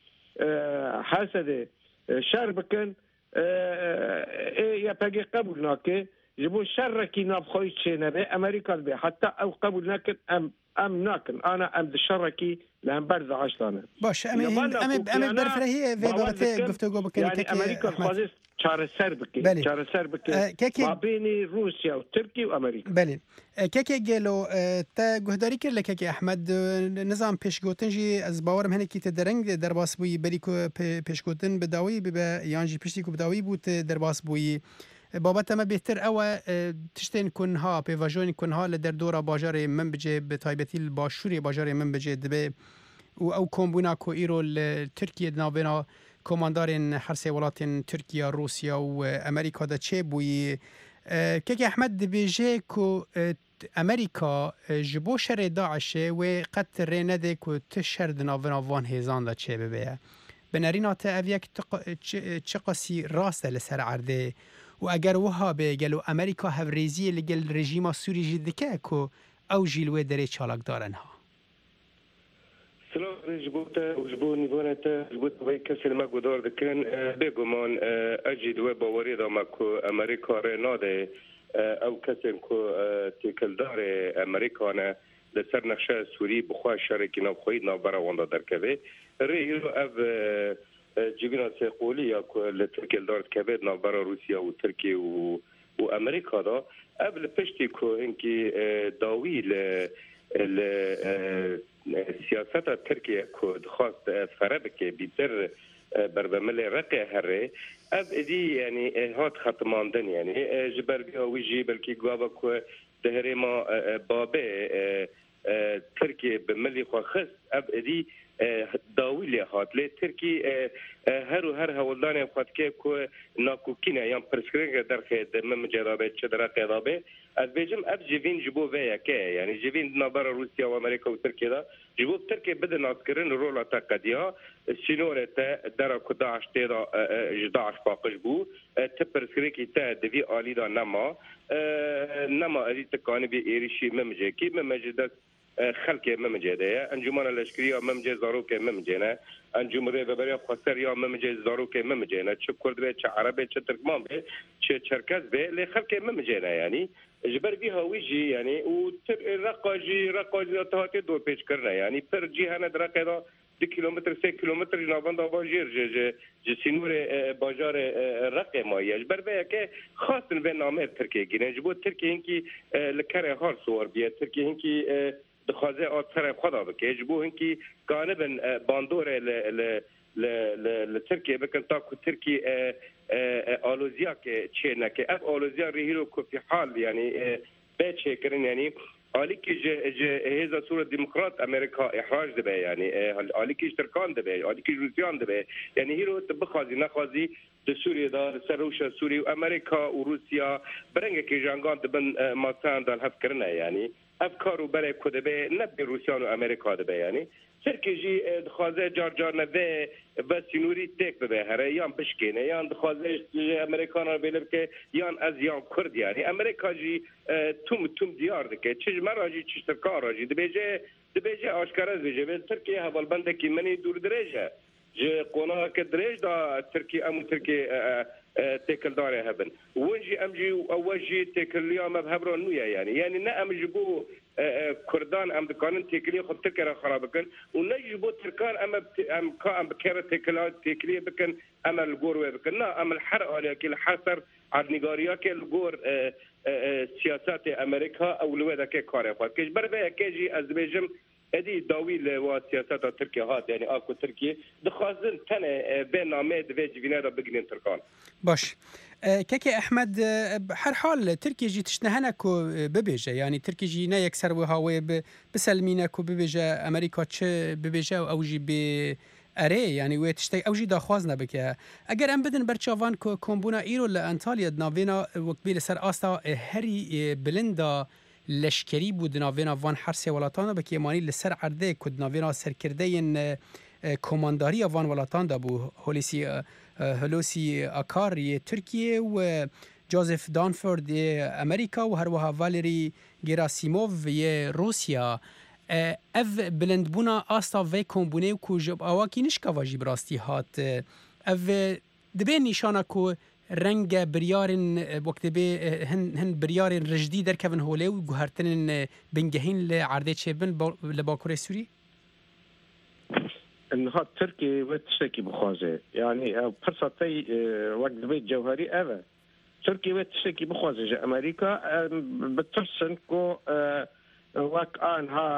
[SPEAKER 20] حسد شر بکن یا پگی قبول ناکه جبو شر کی نبخوی چه نبه امریکا به حتی او قبول نکن ام ناکن انا ام شر کی لهم برد عشتانه
[SPEAKER 3] باش ام برفرهی و بابت گفتگو بکنی
[SPEAKER 20] یعنی امریکا خوازه چاره سر بکن چاره سر بکن ما بین روسیا و ترکیه و امریکا
[SPEAKER 3] بله که گلو تا گهداری کرد لکه احمد نظام پیشگوتن جی از باورم هنه کی تدرنگ در باس بوی بری کو پیشگوتن بداوی به یانجی پشتی کو بداوی بود در باس بوی بابت ما بهتر او تشتین کنها پیواژون کنها لدر دورا باجار من بجه به تایبتی باشوری باجار من بجه دبه او کومبونا کو ایرو ترکیه ناوینا کماندارین هر سه ولات ترکیه روسیا و امریکا دا چه بوی که احمد بیجه کو امریکا جبو شر داعش و قد رنده کو تشر ناوینا وان هزان دا چه ببه بنارینات اویک چقاسی راست لسر عرده و اگر وها به گلو امریکا هفریزی لگل رژیم سوری جدکه کو او جیلوه داره چالاک دارن ها
[SPEAKER 21] سلام جبو نيفونتا جبو باي كسر ما قدر ذكرن بيجومان أجد وبوري دا ماكو أمريكا رناده أو كسر كو تكل دار أمريكانا لسر نقشة سوري بخوا شركي نبخوي نبرا واندا دركبه ريلو أب جبنا سيقولي كو لتكل دار كبد نبرا روسيا وتركيا وأمريكا دا قبل بشتي كو إنكي داوي سیاست ترکیه کود خواست فربک بیتر برنامه رقی هره اب ادی یعنی هات ختماندن یعنی جبرگی ویجی بلکی گوابا کو دهره ما بابه ترکیه به ملی خو خست اب ادی داویلی هات لی ترکی هر هولدان خود که کو ناکوکینه یا پرسکرینگ در خید ممجرابه چه در قیدابه از بیجم اب جوین جبو ویا که یعنی جوین نابر روسیا و امریکا و ترکیه دا جبو ترکیه بده ناسکرین رولا تا قدیا سینوره تا در کداعش تیدا جداعش باقش بو تپرسکرینگی تا دوی آلی دا نما ادی تکانی بی ایریشی ممجه کی ممجه دا خلق ممجده انجمن لشکری ممجه زاروک ممجنه انجمن رهبری خسر یا ممجه زاروک ممجنه چه کرد به چه عربی چه ترکمان به چه چرکز به ل خلق ممجنه یعنی جبر بها ویجی یعنی او رقاجی تهات دو پیچ کرنه یعنی پر جهان درقه 2 کیلومتر 3 کیلومتر ناوند باجیر جسینور باجار رقمایی جبر به که خاصن به نام ترکیه گینه جبو ترکیه اینکی لکره هار سوار بیه ترکیه اینکی دخوازه آتسر خدا بکه جبو هنکی گانبن باندور لترکیه بکن تا که ترکیه آلوزیا که چه نکه اف آلوزیا رهیرو که فی حال یعنی بچه کرن یعنی آلیکی هیزا سور دموکرات امریکا احراج دبه یعنی آلیکیش ترکان دبه آلیکیش روسیان دبه یعنی هیرو بخوازی نخوازی د سوریه دا سر روشا سوریه و امریکا و روسیا برنگه که جانگان دبن ماسان دان هف کرنه یعنی افکارو برای کدبه نبی روسیان و امریکا دبه یعنی ترکی جی دخوازه جار نوه و سینوری تک ببه هره یان بشکینه یان دخوازه امریکان رو بیلب که یان از یان کرد یعنی امریکا جی توم دیار دکه چیز مرا جی چیز ترکان را جی دبیجه آشکارز بیجه به ترکی حوال بنده که منی دور دریجه جی قونا که دریج دا ترکی امو ترکی تکل داره هبن ونجي امجي اوجي تكليا مبهبرون نويا يعني نه امجي بو كردان ام دكان تكليا خد تكره خرابكن ونجي بو تركان ام كام بكره تكليا بكن ام الجور بكن نا ام الحرق على كل حصر على نيجاريا كل جور سياسات امريكا او لودا كاره كيش بربه كيجي ازبيجم ادي داويل وسياسات تركيا هات يعني اكو تركيا دخازن تنه بين نامد في جينيرا بجنين تركان
[SPEAKER 3] باش كاكي احمد بحر حال تركيا جي تشنهنكو ببيجه يعني تركيا جي نا يكسر وهاوي بسلمينكو ببيجه امريكا تش ببيجه او جي ب اره يعني وتشتي او جي داخوازنا بك اگر ام بدن برچاوان كومبونا ايرو لانطاليا دناوينا وقبيل سر استا هري بلندا لشکری بود ناوینا وان حرس ولاتان به کیمانی لسر عرده کد ناوینا سرکرده کمانداری وان ولاتان دا بو هلوسی آکار ترکیه و جوزف دانفورد امریکا و هروها والری گراسیموف روسیا اف بلندبونا آستا وی کمبونه و کوجب آواکی نشکا واجی براستی هات اف دبین نشانا کو رنگ بریارن وقت به هن بریارن رجدی در کون هوله و گوهرتن بنگهین لعرده چبن لباکور سوری
[SPEAKER 20] انها تركي وتشتكي بخوازه يعني فرصتي وقت بيت جوهري اذا تركي وتشتكي بخوازه امريكا بترسن كو وقت انها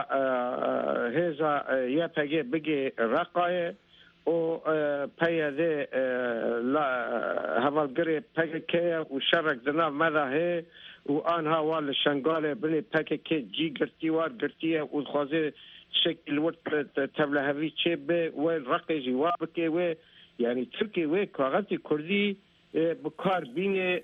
[SPEAKER 20] هذا يا بيجي رقايه و پیاده لا هوالگری پکه و شرک دناف ماذا هي و آنها وال شنگال بني پکه جی گرتی وار گرتیه و خوازه شكل وقت تبله هذي شيء والرقي جوابك و يعني تركي و كاغتي كردي بكار بينه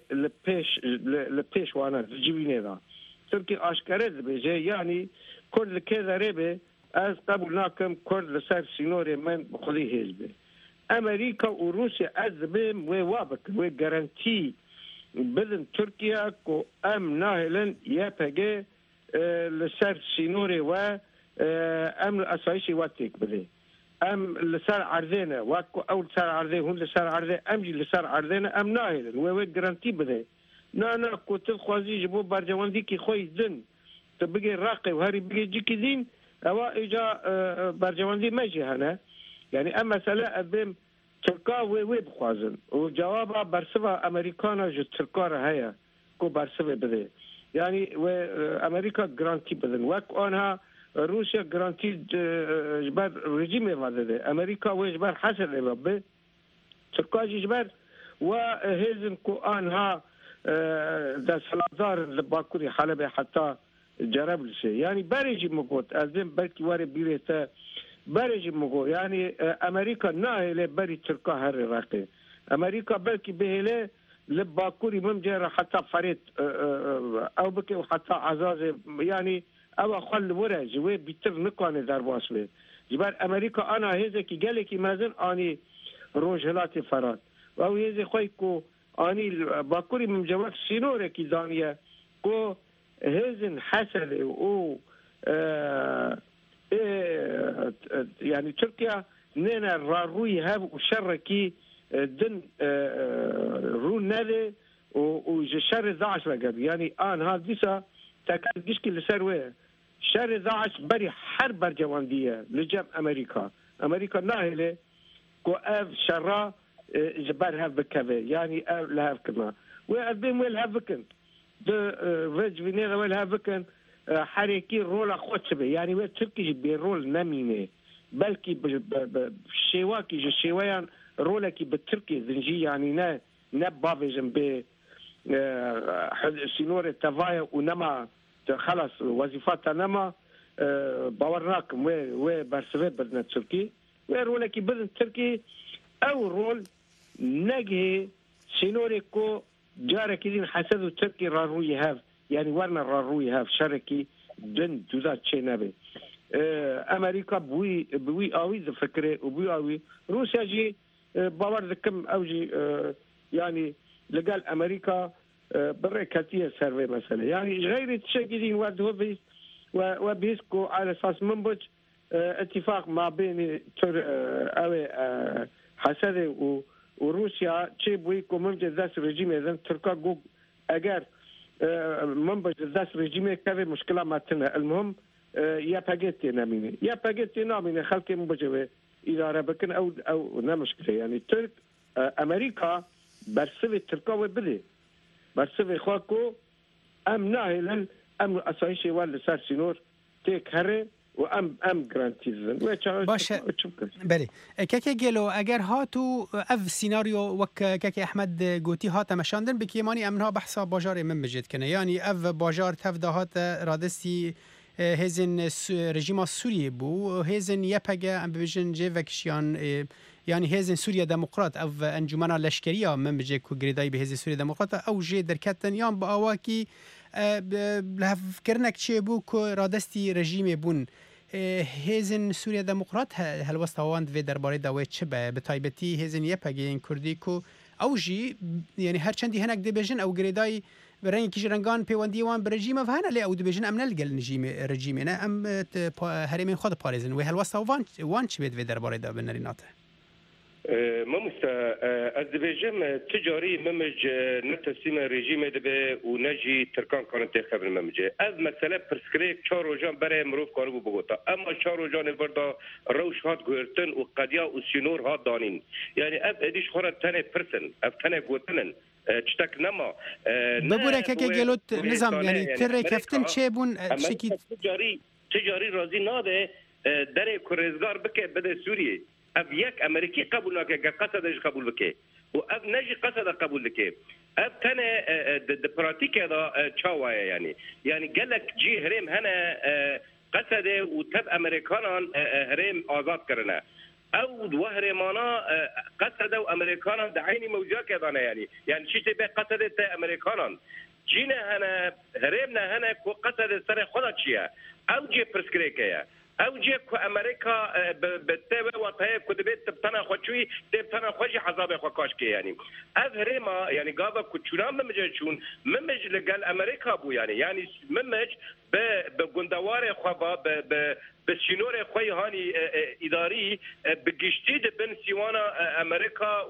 [SPEAKER 20] لبيش وانا تجيبينه ذا تركي اشكره بيجي يعني كل كذا ربه از قبول ناکم کرد لسر سینور من خودی حزبه امریکا و روسیا از بیم و وابک و گارانتی بدن ترکیه کو ام ناهلن یا پگه لسر سینور و ام اسایشی واتیک بده ام لسر عرضینه و اول سر عرضه هون لسر عرضه ام جی لسر عرضینه ام ناهلن و گارانتی بده نه کو تخوازی جبو برجواندی کی خوی دن تبگی راقی و هری بگی جی کی دین او اجا برجواندی ماشي هنا يعني اما مساله ابم تركا وي بخوازن وجوابها برسوا امريكانا جو تركا هيا كو برسوا بده يعني و امريكا جرانتي بدن وك اونها روسيا جرانتي جبر ريجيم فاده امريكا وجبر حسن لبه تركا جبر وهزن كو انها دا سلازار لباكوري حلب حتى جربلشه يعني بريجي مقوت ازم بلكي واري بيريتا بريجي مقو يعني امريكا ناهله بري تركا هر راقي امريكا بلكي بهله لباكوري ممجر حتى فريد او بكي وحتى عزاز يعني او خل ورج و بيتر نقاني درباسوي جبر امريكا انا هيزكي قالكي مازن اني روجلاتي فرات او هيزي خويكو اني باكوري ممجوك سينوري كي دانيه كو هزن حسن و يعني تركيا نينا راروي هاب وشركي دن رو نادي وشر داعش لقب يعني هذا ديسا تاكدش كي لسرويه شر داعش بري حرب برجوانديه لجام امريكا ناهله كو اف شرا جبر هاف بكبه يعني اف لهاف كما وابين ويل هافكن فيج فينيرا ولا بكن حركي رول خوتبه يعني وين تركي بيرول نمينه بلكي بشيواكي جو شيوان رولكي بالتركي زنجي يعني نبابي جنب سينور تفايا ونما خلاص وظيفات نما باورناكم و برسوي بدنا تركي ورولكي بدنا تركي او رول نجي سينوريكو جارك دين حسد تركي راروي هاف يعني ورنا راروي هاف شركي دن جوزات شينابي امريكا بوي اوي فكره وبوي اوي روسيا جي باور ذكم اوجي يعني لقال امريكا بريكاتيه سيرفي مثلا يعني غير تشكيلين ودوبيس وبيسكو على اساس منبج اتفاق ما بين اوي حسد وروسيا تشيبويكو منبج ذات رجيم اذا تركا جوج اجر منبج ذات رجيم كذا مشكله ما تنا المهم يا باجيتي نامينه خلقي مبجوه اداره بكن او مشكله يعني ترك امريكا برسوي تركاوي بدي برسوي خاكو ام ناهلا ام اسايشي ولا صار سينور تيك هري وام جرانتيزن
[SPEAKER 3] باشه بله كاكي گلو اگر هاتو اف سيناريو وك كاكي احمد گوتي هات مشاندن بكيماني امنها بحثا باجار من بجد كنه يعني اف باجار تفدا هات رادسي هزن رژیم سوریه بو هزن یپگه ام بجن جوکشیان يعني هزن سوريا ديمقراط او انجمن لشکریه من بجه کو گریدای به هزن سوريا ديمقراط او جه درکتن یان با اواکی له فکرنک چه بو کو رادستی رژیم بون هزن سوريا ديمقراط هل وستواند و درباره دوی چه به تایبتی هزن یپگه این کردی کو او جی يعني هر چندی هنک دی بجن او گریدای برای کیش رنگان پیوندی وان برژیم و هنر لی او دبیجن ام نلگل رژیم نه ام هرمین خود پاریزن و هل واسه وان چی بید درباره دا بنریناته
[SPEAKER 21] ممست از دبیجم تجاری ممج نتسیم رژیم دبی و نجی ترکان کانت خبر ممج از مسئله پرسکریک 4 روزان برای مروف کارو بگوتا اما 4 روزان بردا روش هات گورتن و قدیا و سینور هات دانین یعنی از ادیش خورد تنه پرسن اف تنه گوتنن چتک نما
[SPEAKER 3] ببوره که گلوت نظام یعنی تر کفتن چه بون شکی
[SPEAKER 21] تجاری راضی ناده در کرزگار بکه بده سوریه اف یک امریکی قبول نکه قصدش قبول بکه و اف نجی قصد قبول بکه اف تنه د پراتیک دا چاوایه یعنی گلک جی هرم هنه قصده و تب امریکانان هرم آزاد کرنه او دوهرمانا قصد و امریکانان دعینی موجه کدانه یعنی چی تبه قصد تا امریکانان جینه هنه هرم نه هنه کو قصد سر خدا چیه او جی پرسکریکه او جی کو امریکا بتبه و تای کدبه تبتنا خوشوی تبتنا خوشی حساب خوکاش که از هرما گاوا کچونام ممجشون ممج لگل امریکا بو یعنی ممج به گندوار خوابا به سینور خوی هانی اداری به گشتی بن سیوانا امریکا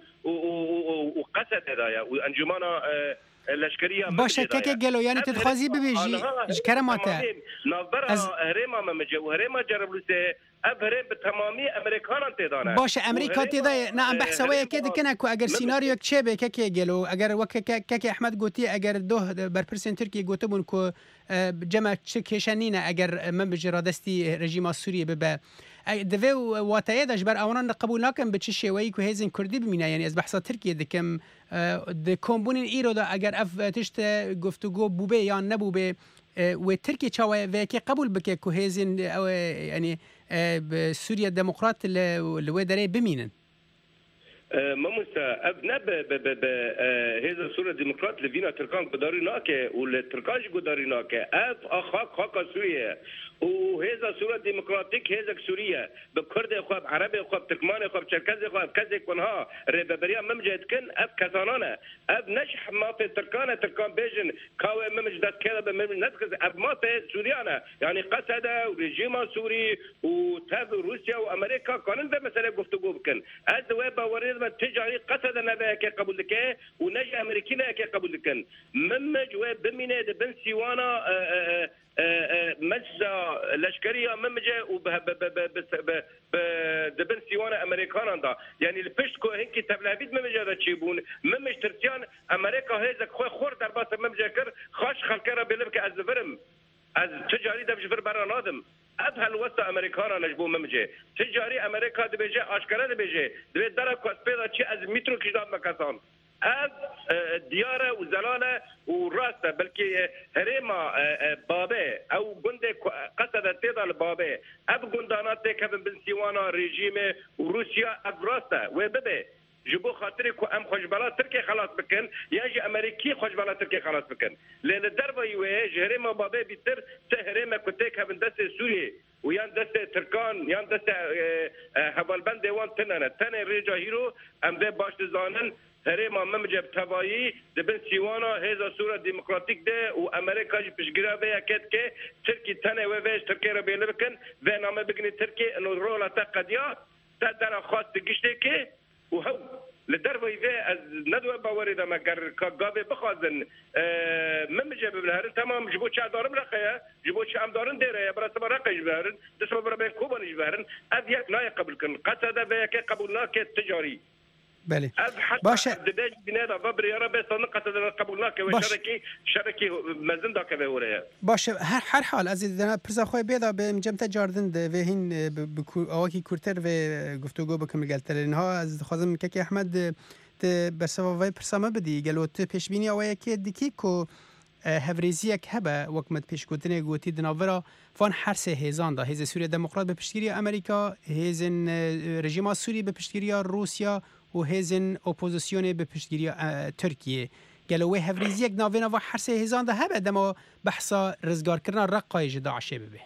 [SPEAKER 21] و قصد هدایا و انجمانا لشکریه
[SPEAKER 3] باشه که گلو یعنی تدخوازی ببیجی کرماته
[SPEAKER 21] از هرما ممجه و هرما جربلوسه ابره به تمامی امریکانان تدانه
[SPEAKER 3] باشه امریکا تدای نه ام بحثوی که دکنه کو اگر سیناریو چه به که گلو اگر وک که احمد گوتی اگر دو بر پرسن ترکیه گوتبون کو جمع چه کشنینه اگر من بجرادستی رژیم سوریه به دوی واتای داش بر اونان قبول نکن به چه شوی کو هزین کردی بمینه یعنی از بحث ترکیه دکم د کومبونین ایرو دا اگر اف تشت گفتگو بوبه یا نبوبه و ترکیه چاوی و که قبول بکه کو هزین یعنی سوريا ديمقراط اللي داري بمينن
[SPEAKER 21] ممسا ابنب هذا سوريا ديمقراط لفينا تركان قداري ناكه والتركانش قداري ناكه اف اخاك سوريا وهذا سوريا ديمقراطيك هذا سوريا بكرد خواب عربي خواب تركماني خواب تشركزي خواب كزي كونها ربابريا ممجد كن اف كزانانا اف نجح ما في تركان بيجن كاوي ممج دات كذا بممج نتكز اف ما في سوريانا يعني قصد ورجيم سوري وتاب روسيا وامريكا كانن بمساله گفتگو بكن از ويبا وريد تجاري قصد نبا كي قبول لك ونجي امريكينا كي قبول لك ممج وبمينه بن سيوانا مجزا لشكريه ممجه دبن سيوانا امريكان دا يعني البشتكو هنكي تبلافيد ممجه دا تشيبون ممج ترتيان امريكا هيزك خور درباس ممجه كر خاش خلكره بلبك از فرم از تجاري دا بجفر برا نادم ابهل وسط امريكان نجبو ممجه تجاري امريكا دبيجه اشكره دبيجه دبي درا كوسبيدا تشي از مترو كيدام مكاسان ديارة وزلالة وراسة بلكي هريما بابي أو جندي قصد تيضا البابي أب جندانات كفن بن سيوانا ريجيمي وروسيا أب راسة وببي جبو خاطرك وام خوشبالات تركي خلاص بكن يجي امريكي خوشبالات تركي خلاص بكن لان الدربه يواجه هريما بابي بيتر تهريما كنتك من دست سوريا ويان دست تركان يان دست هبالبند وان تنن تن ريجا هيرو ام ده باش زانن هريما ممجب تبايي دبن سيوانا هذا صوره ديمقراطيك ده وامريكا بيشغرا بها كتك تركي تن وواج تركي ربي بكن بينما بغني تركي انه رولا تقديا تدنا خاص تجشتك وهو للدربه إذا ندوة باوري ما قر كجابي بخازن ممجب بالهرن تمام جبوت شعب دارم رقية جبوت شعب دارن ديره برا سبب رقي جبهرن تسبب برا بين كوبا جبهرن أذيك لا يقبل كن قصد بيك قبولنا كتجاري
[SPEAKER 3] بله باشه
[SPEAKER 21] دبج بنادا فبري يا رب صنقة قبولنا كشركي مزن دا كبهوريا
[SPEAKER 3] باشه هر حال از دنا پرزا خوی بیدا به مجمت جاردن ده وهین اواکی کورتر و گفتگو بکم گلتر اینها از خوازم که احمد برسوای پرسامه بدی گلوت پیش بینی اوه که دیکی کو هفریزیک هبه وکمت پیش گوتنه گوتی دناورا فان هر سه هزان دا هز سوریه دموکرات به پشتگیری امریکا هزن رژیم سوری به پشتگیری روسیا و هزن اپوزیسیون به پشتگیری ترکیه گلوه هفریزیک ناوینا و هر سه هزان ده هبه دما بحثا رزگار کردن رقای داعشه ببه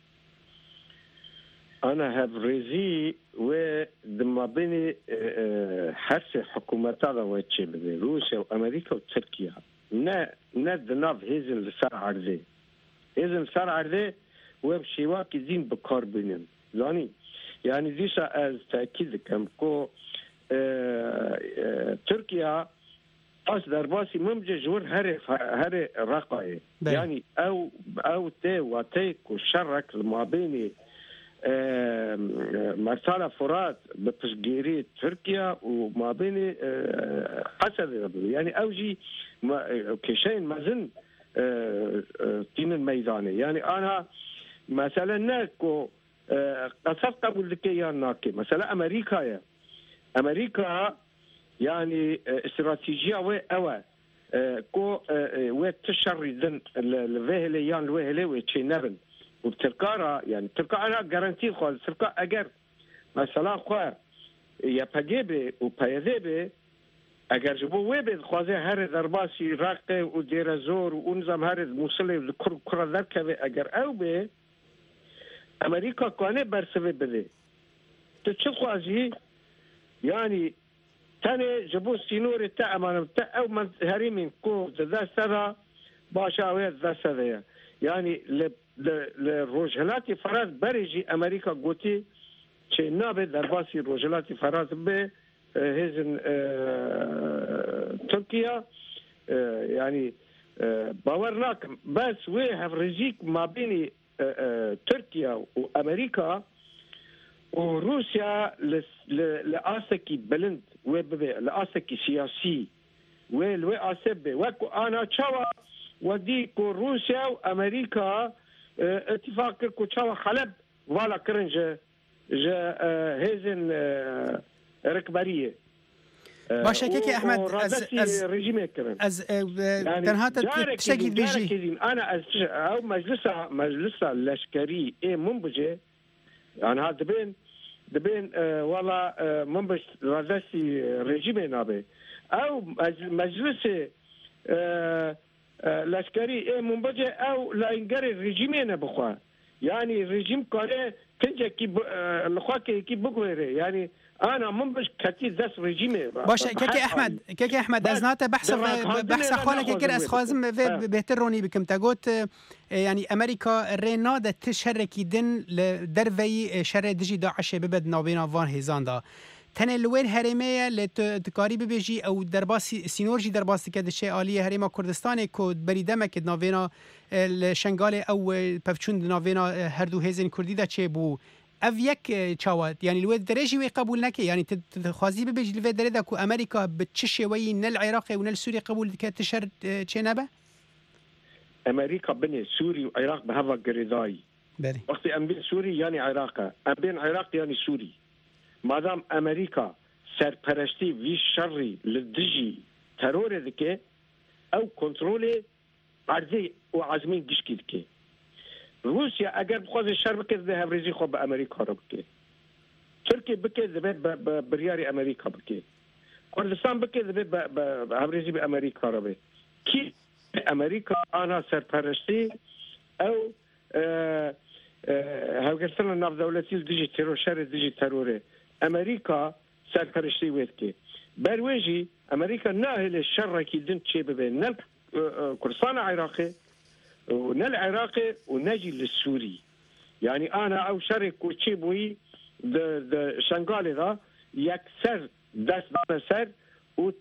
[SPEAKER 20] أنا هفريزي ودما بين حرس حكومات هذا واتشي روسيا وأمريكا وتركيا نا دناف هزن لسار عرضي هزن لسار عرضي وبشيواكي زين بكار بينهم يعني ديشا از تأكيد كم كو تركيا أص درباسي ممجة جور هري رقاية يعني أو تي واتيك وشرك لما بيني مرسالة فرات بتشجيري تركيا وما بين حسد يعني أوجي كشين مازن تين الميداني يعني أنا مثلا ناكو قصد قبل لكي ناكي مثلا أمريكا يعني استراتيجية وأوا كو وتشري ذن الوهليان الوهلي وتشي نبن وبتركارا يعني تركا أنا جارانتي خالص تركا أجر مثلا خا يا بجيبه وبيذبه أجر جبوا وبيد خوازه هر درباسي راقة وديرزور ونظام هر موصلة لكرة ذكر أجر أو به أمريكا كانت برسبة بده تشوف خوازي يعني تاني جبوا سينور تأمن أو من هريمين كو ذا سرا باشاوية ذا سرا يعني لروجلاتي فراز بريجي أمريكا قوتي شيء نابد درباسي روجلاتي فراز به هزن تركيا يعني باورناك بس ويهف رزيق ما بين تركيا وأمريكا وروسيا لآسكي بلند لآسكي سياسي والوآسبة وكو أنا تشاوى وديكو روسيا وأمريكا اتفاق كوتشاوا خلب ولا كرنج هزن ركباريه
[SPEAKER 3] باشه كيكي احمد از
[SPEAKER 20] رژیم کرن
[SPEAKER 3] از تنها تشتكي بيجي
[SPEAKER 20] انا از او مجلس لشكري منبجه يعني هذا دبين والله منبج رئاسي رژیم نابه او مجلس لشكري منبجه او لا ينقري رژیمه بخوا يعني الرژیم كاره كنجا كي الخواكي كي بقوله يعني انا منبج كتي ذس رژیمه
[SPEAKER 3] باشه كيكي احمد از نات بحث خالك كيكر از خوازم بهتر روني بكم تاغوت يعني امريكا ريناده تشركي دن لدروي شر دجي داعش ببد نابينا فان هيزاندا تنه لوين هرميه لتكاري ببيجي او درباسي سينورجي درباسي كده شيء عاليه هرمه كردستان كو بريدمه كد نافينا الشنغال او بفچون نافينا هردو هيزن كردي دا چه بو اف يك چاوات يعني لوين درجي وي قبول نكي يعني تخازي ببيجي لوين دردا كو امريكا بتشي وي نل العراق ونل سوريا قبول كتشر چنبه
[SPEAKER 20] امريكا بين سوري وعراق بهذا قريداي وقت ام بين سوري يعني عراق ام بين عراق يعني سوري مادام امريكا سرپرستی وی شری لدجی ترور ذكي او كنترول عرضي وعزمين جشكي ذكي روسيا اگر بخواز الشر بكي ذهب ريزي خو بامريكا ربكي تركيا بكي ذبت برياري امريكا بكي كردستان بكي ذبت بهبريزي بامريكا ربي كي امريكا انا سرپرستی او هاوگرتن ناف دولتی دیجی ترور شر دیجی تروره امریکا سرپرستی ویدکی برویجی امریکا ناهل الشر کی دن چه ببین نل کردستان عراقی ونل عراقي ونجي للسوري يعني انا او شرك وشي بوي د شنغالي ذا يكسر داس سر و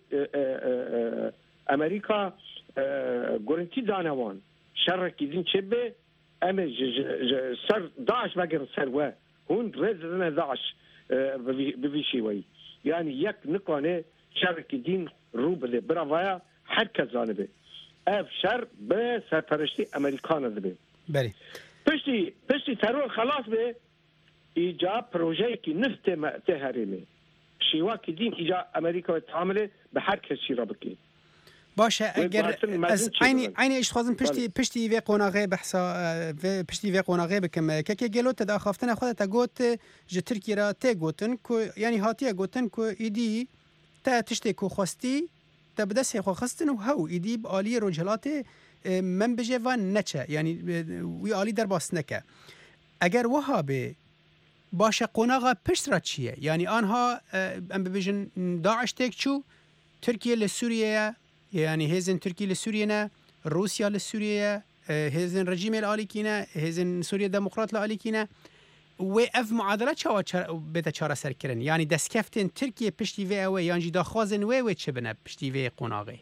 [SPEAKER 20] امريكا غورنتي دانوان شرك يدين شبه ام سر داعش بقر سر هون رزنا داعش بفيشي يعني يك نقانه شرك يدين روبله برافايا حركه جانبه افشار به سرپرستی امریکا نداره.
[SPEAKER 3] بله.
[SPEAKER 20] پشتی ترور خلاص به ایجاد پروژه‌ای که نفت تهریمه. شیوا که دین ایجاد امریکا تعامله به هر کسی را بکی.
[SPEAKER 3] باشه اگر از عینی اشخاصن پشتی و قناغه بحثا و پشتی و قناغه بکم که گلو تدا خفتن خودت گوت ج ترکیه را ته گوتن کو یعنی هاتیه گوتن کو ایدی تا تشتی کو خواستی تبدأ سيخو خستن وهو يديب آلي رجلات من بجوان نچه يعني وي آلي در باس نكه اگر وهابه باشه قناغا پشت را چیه يعني آنها ام ببجن داعش تكچو تركيا لسوريا يعني هزن تركيا لسوريا روسيا لسوريا هزن رجيم الآلي كينا هزن سوريا ديمقراط الآلي كينا وأف معادلة شو بده چاره سر کردن یعنی دستکفتن ترکیه پشتی و اوه یعنی جدا خوازن و چه بنه پشتی و قناغه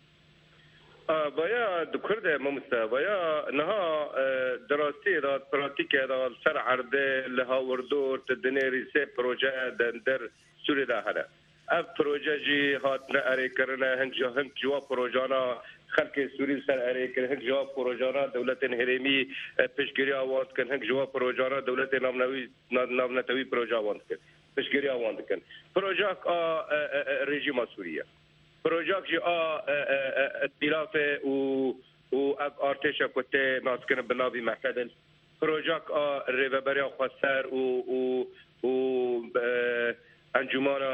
[SPEAKER 21] بایا دکرده ممسته بایا نها دراستی دا پراتیک دا سر عرده لها وردور تدنیری سه پروژه در سوری دا هره اف پروژه جی هات نه اری کرنه هنگ جوا پروژانا خلق سوری سر اری کن هنگ جواب پروژانا دولت هرمی پیشگیری آواند کن هنگ جواب پروژانا دولت نامنتوی پروژه آواند کن پیشگیری آواند کن پروژه رژیم سوریه پروژه جی ائتلاف و ارتش کته ناسکن بنابی معتدل پروژه ریوبری خسر و انجمن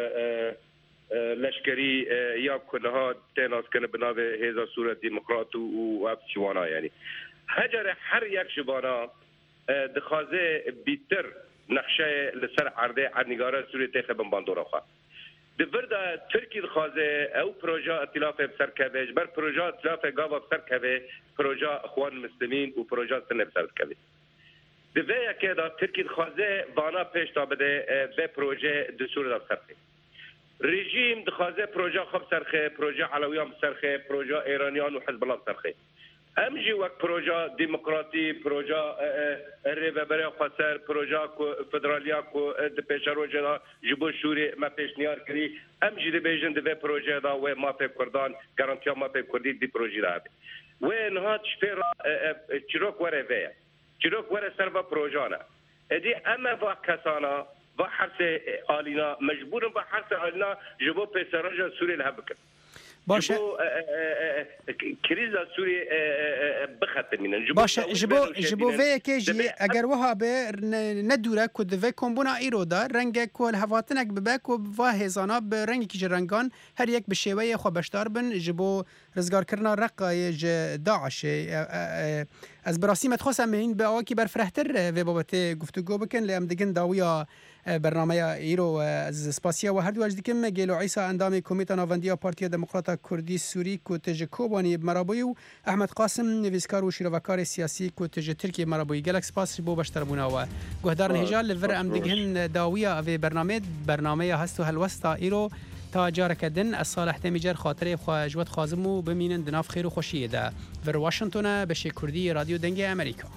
[SPEAKER 21] لشکری یا کنها تناس کنه بنابه هزا صورت دموکرات و افشوانا یعنی هجر هر یک شبانا دخوازه بیتر نقشه لسر عرضه عدنگاره سوری تخبن باندورا خواه دورده ترکی دخوازه او پروژه اطلاف بسر کبه بر پروژه اطلاف گاوا بسر کبه پروژه اخوان مسلمین و پروژه سنه بسر کبه دویه که دا ترکی دخوازه وانا پیش تا بده به پروژه دسور دا بسر کبه رژیم دخوازه پروژه خوب سرخه پروژه علویان سرخه پروژه ایرانیان و حزب الله سرخه امجی وقت پروژه دموکراتی پروژه ریوبری خسر پروژه فدرالیا کو د پیشرو جنا جبو شوری ما پیشنهاد کړی امجی د بیژن د پروژه دا و ما په کردان ګارانتیا ما په کردی دی پروژه را و نه شفر چروک وره وی چروک وره سروا پروژه نه ادي اما واکسانا و حرس آلینا مجبورم و حرس آلینا جبو پیشرو سوری لهبک
[SPEAKER 3] باشه
[SPEAKER 21] کریز سوری بختمینن
[SPEAKER 3] باشه جبو وی که جی اگر وها به ندوره کد و کمبونا ایرو دار رنگ کل هواتنک ببک و هزانا به رنگی که رنگان هر یک به شیوه خو بشدار بن جبو رزگار کردن رقای داعش از براسیمت خواستم این به آقا کی برفرهتر و بابت گفتگو بکن لام دیگن داویا برنامه ایرو از اسپاسیا و هر دو اجدکم گلو عیسی اندام کمیته ناوندی پارتی دموکرات کردی سوری کو تج کوبانی مرابوی و احمد قاسم نویسکار و شیروکار سیاسی کو تج ترکیه مرابوی گلکس پاس بو بشتربونا و گهدار هجال لور ام دیگن داویا و برنامه هستو هلوستا ایرو تا جارکدن از صالح دمیجر خاطره خواجوت خازمو بمینن دناف خیر و خوشیه ده ور واشنگتن به کردی رادیو دنگ امریکا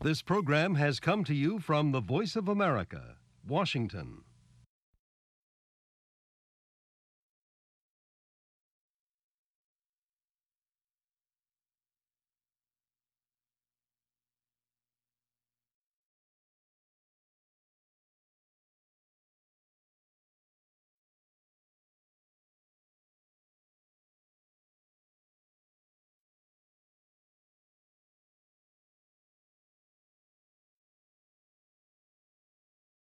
[SPEAKER 5] This program has come to you from the Voice of America, Washington.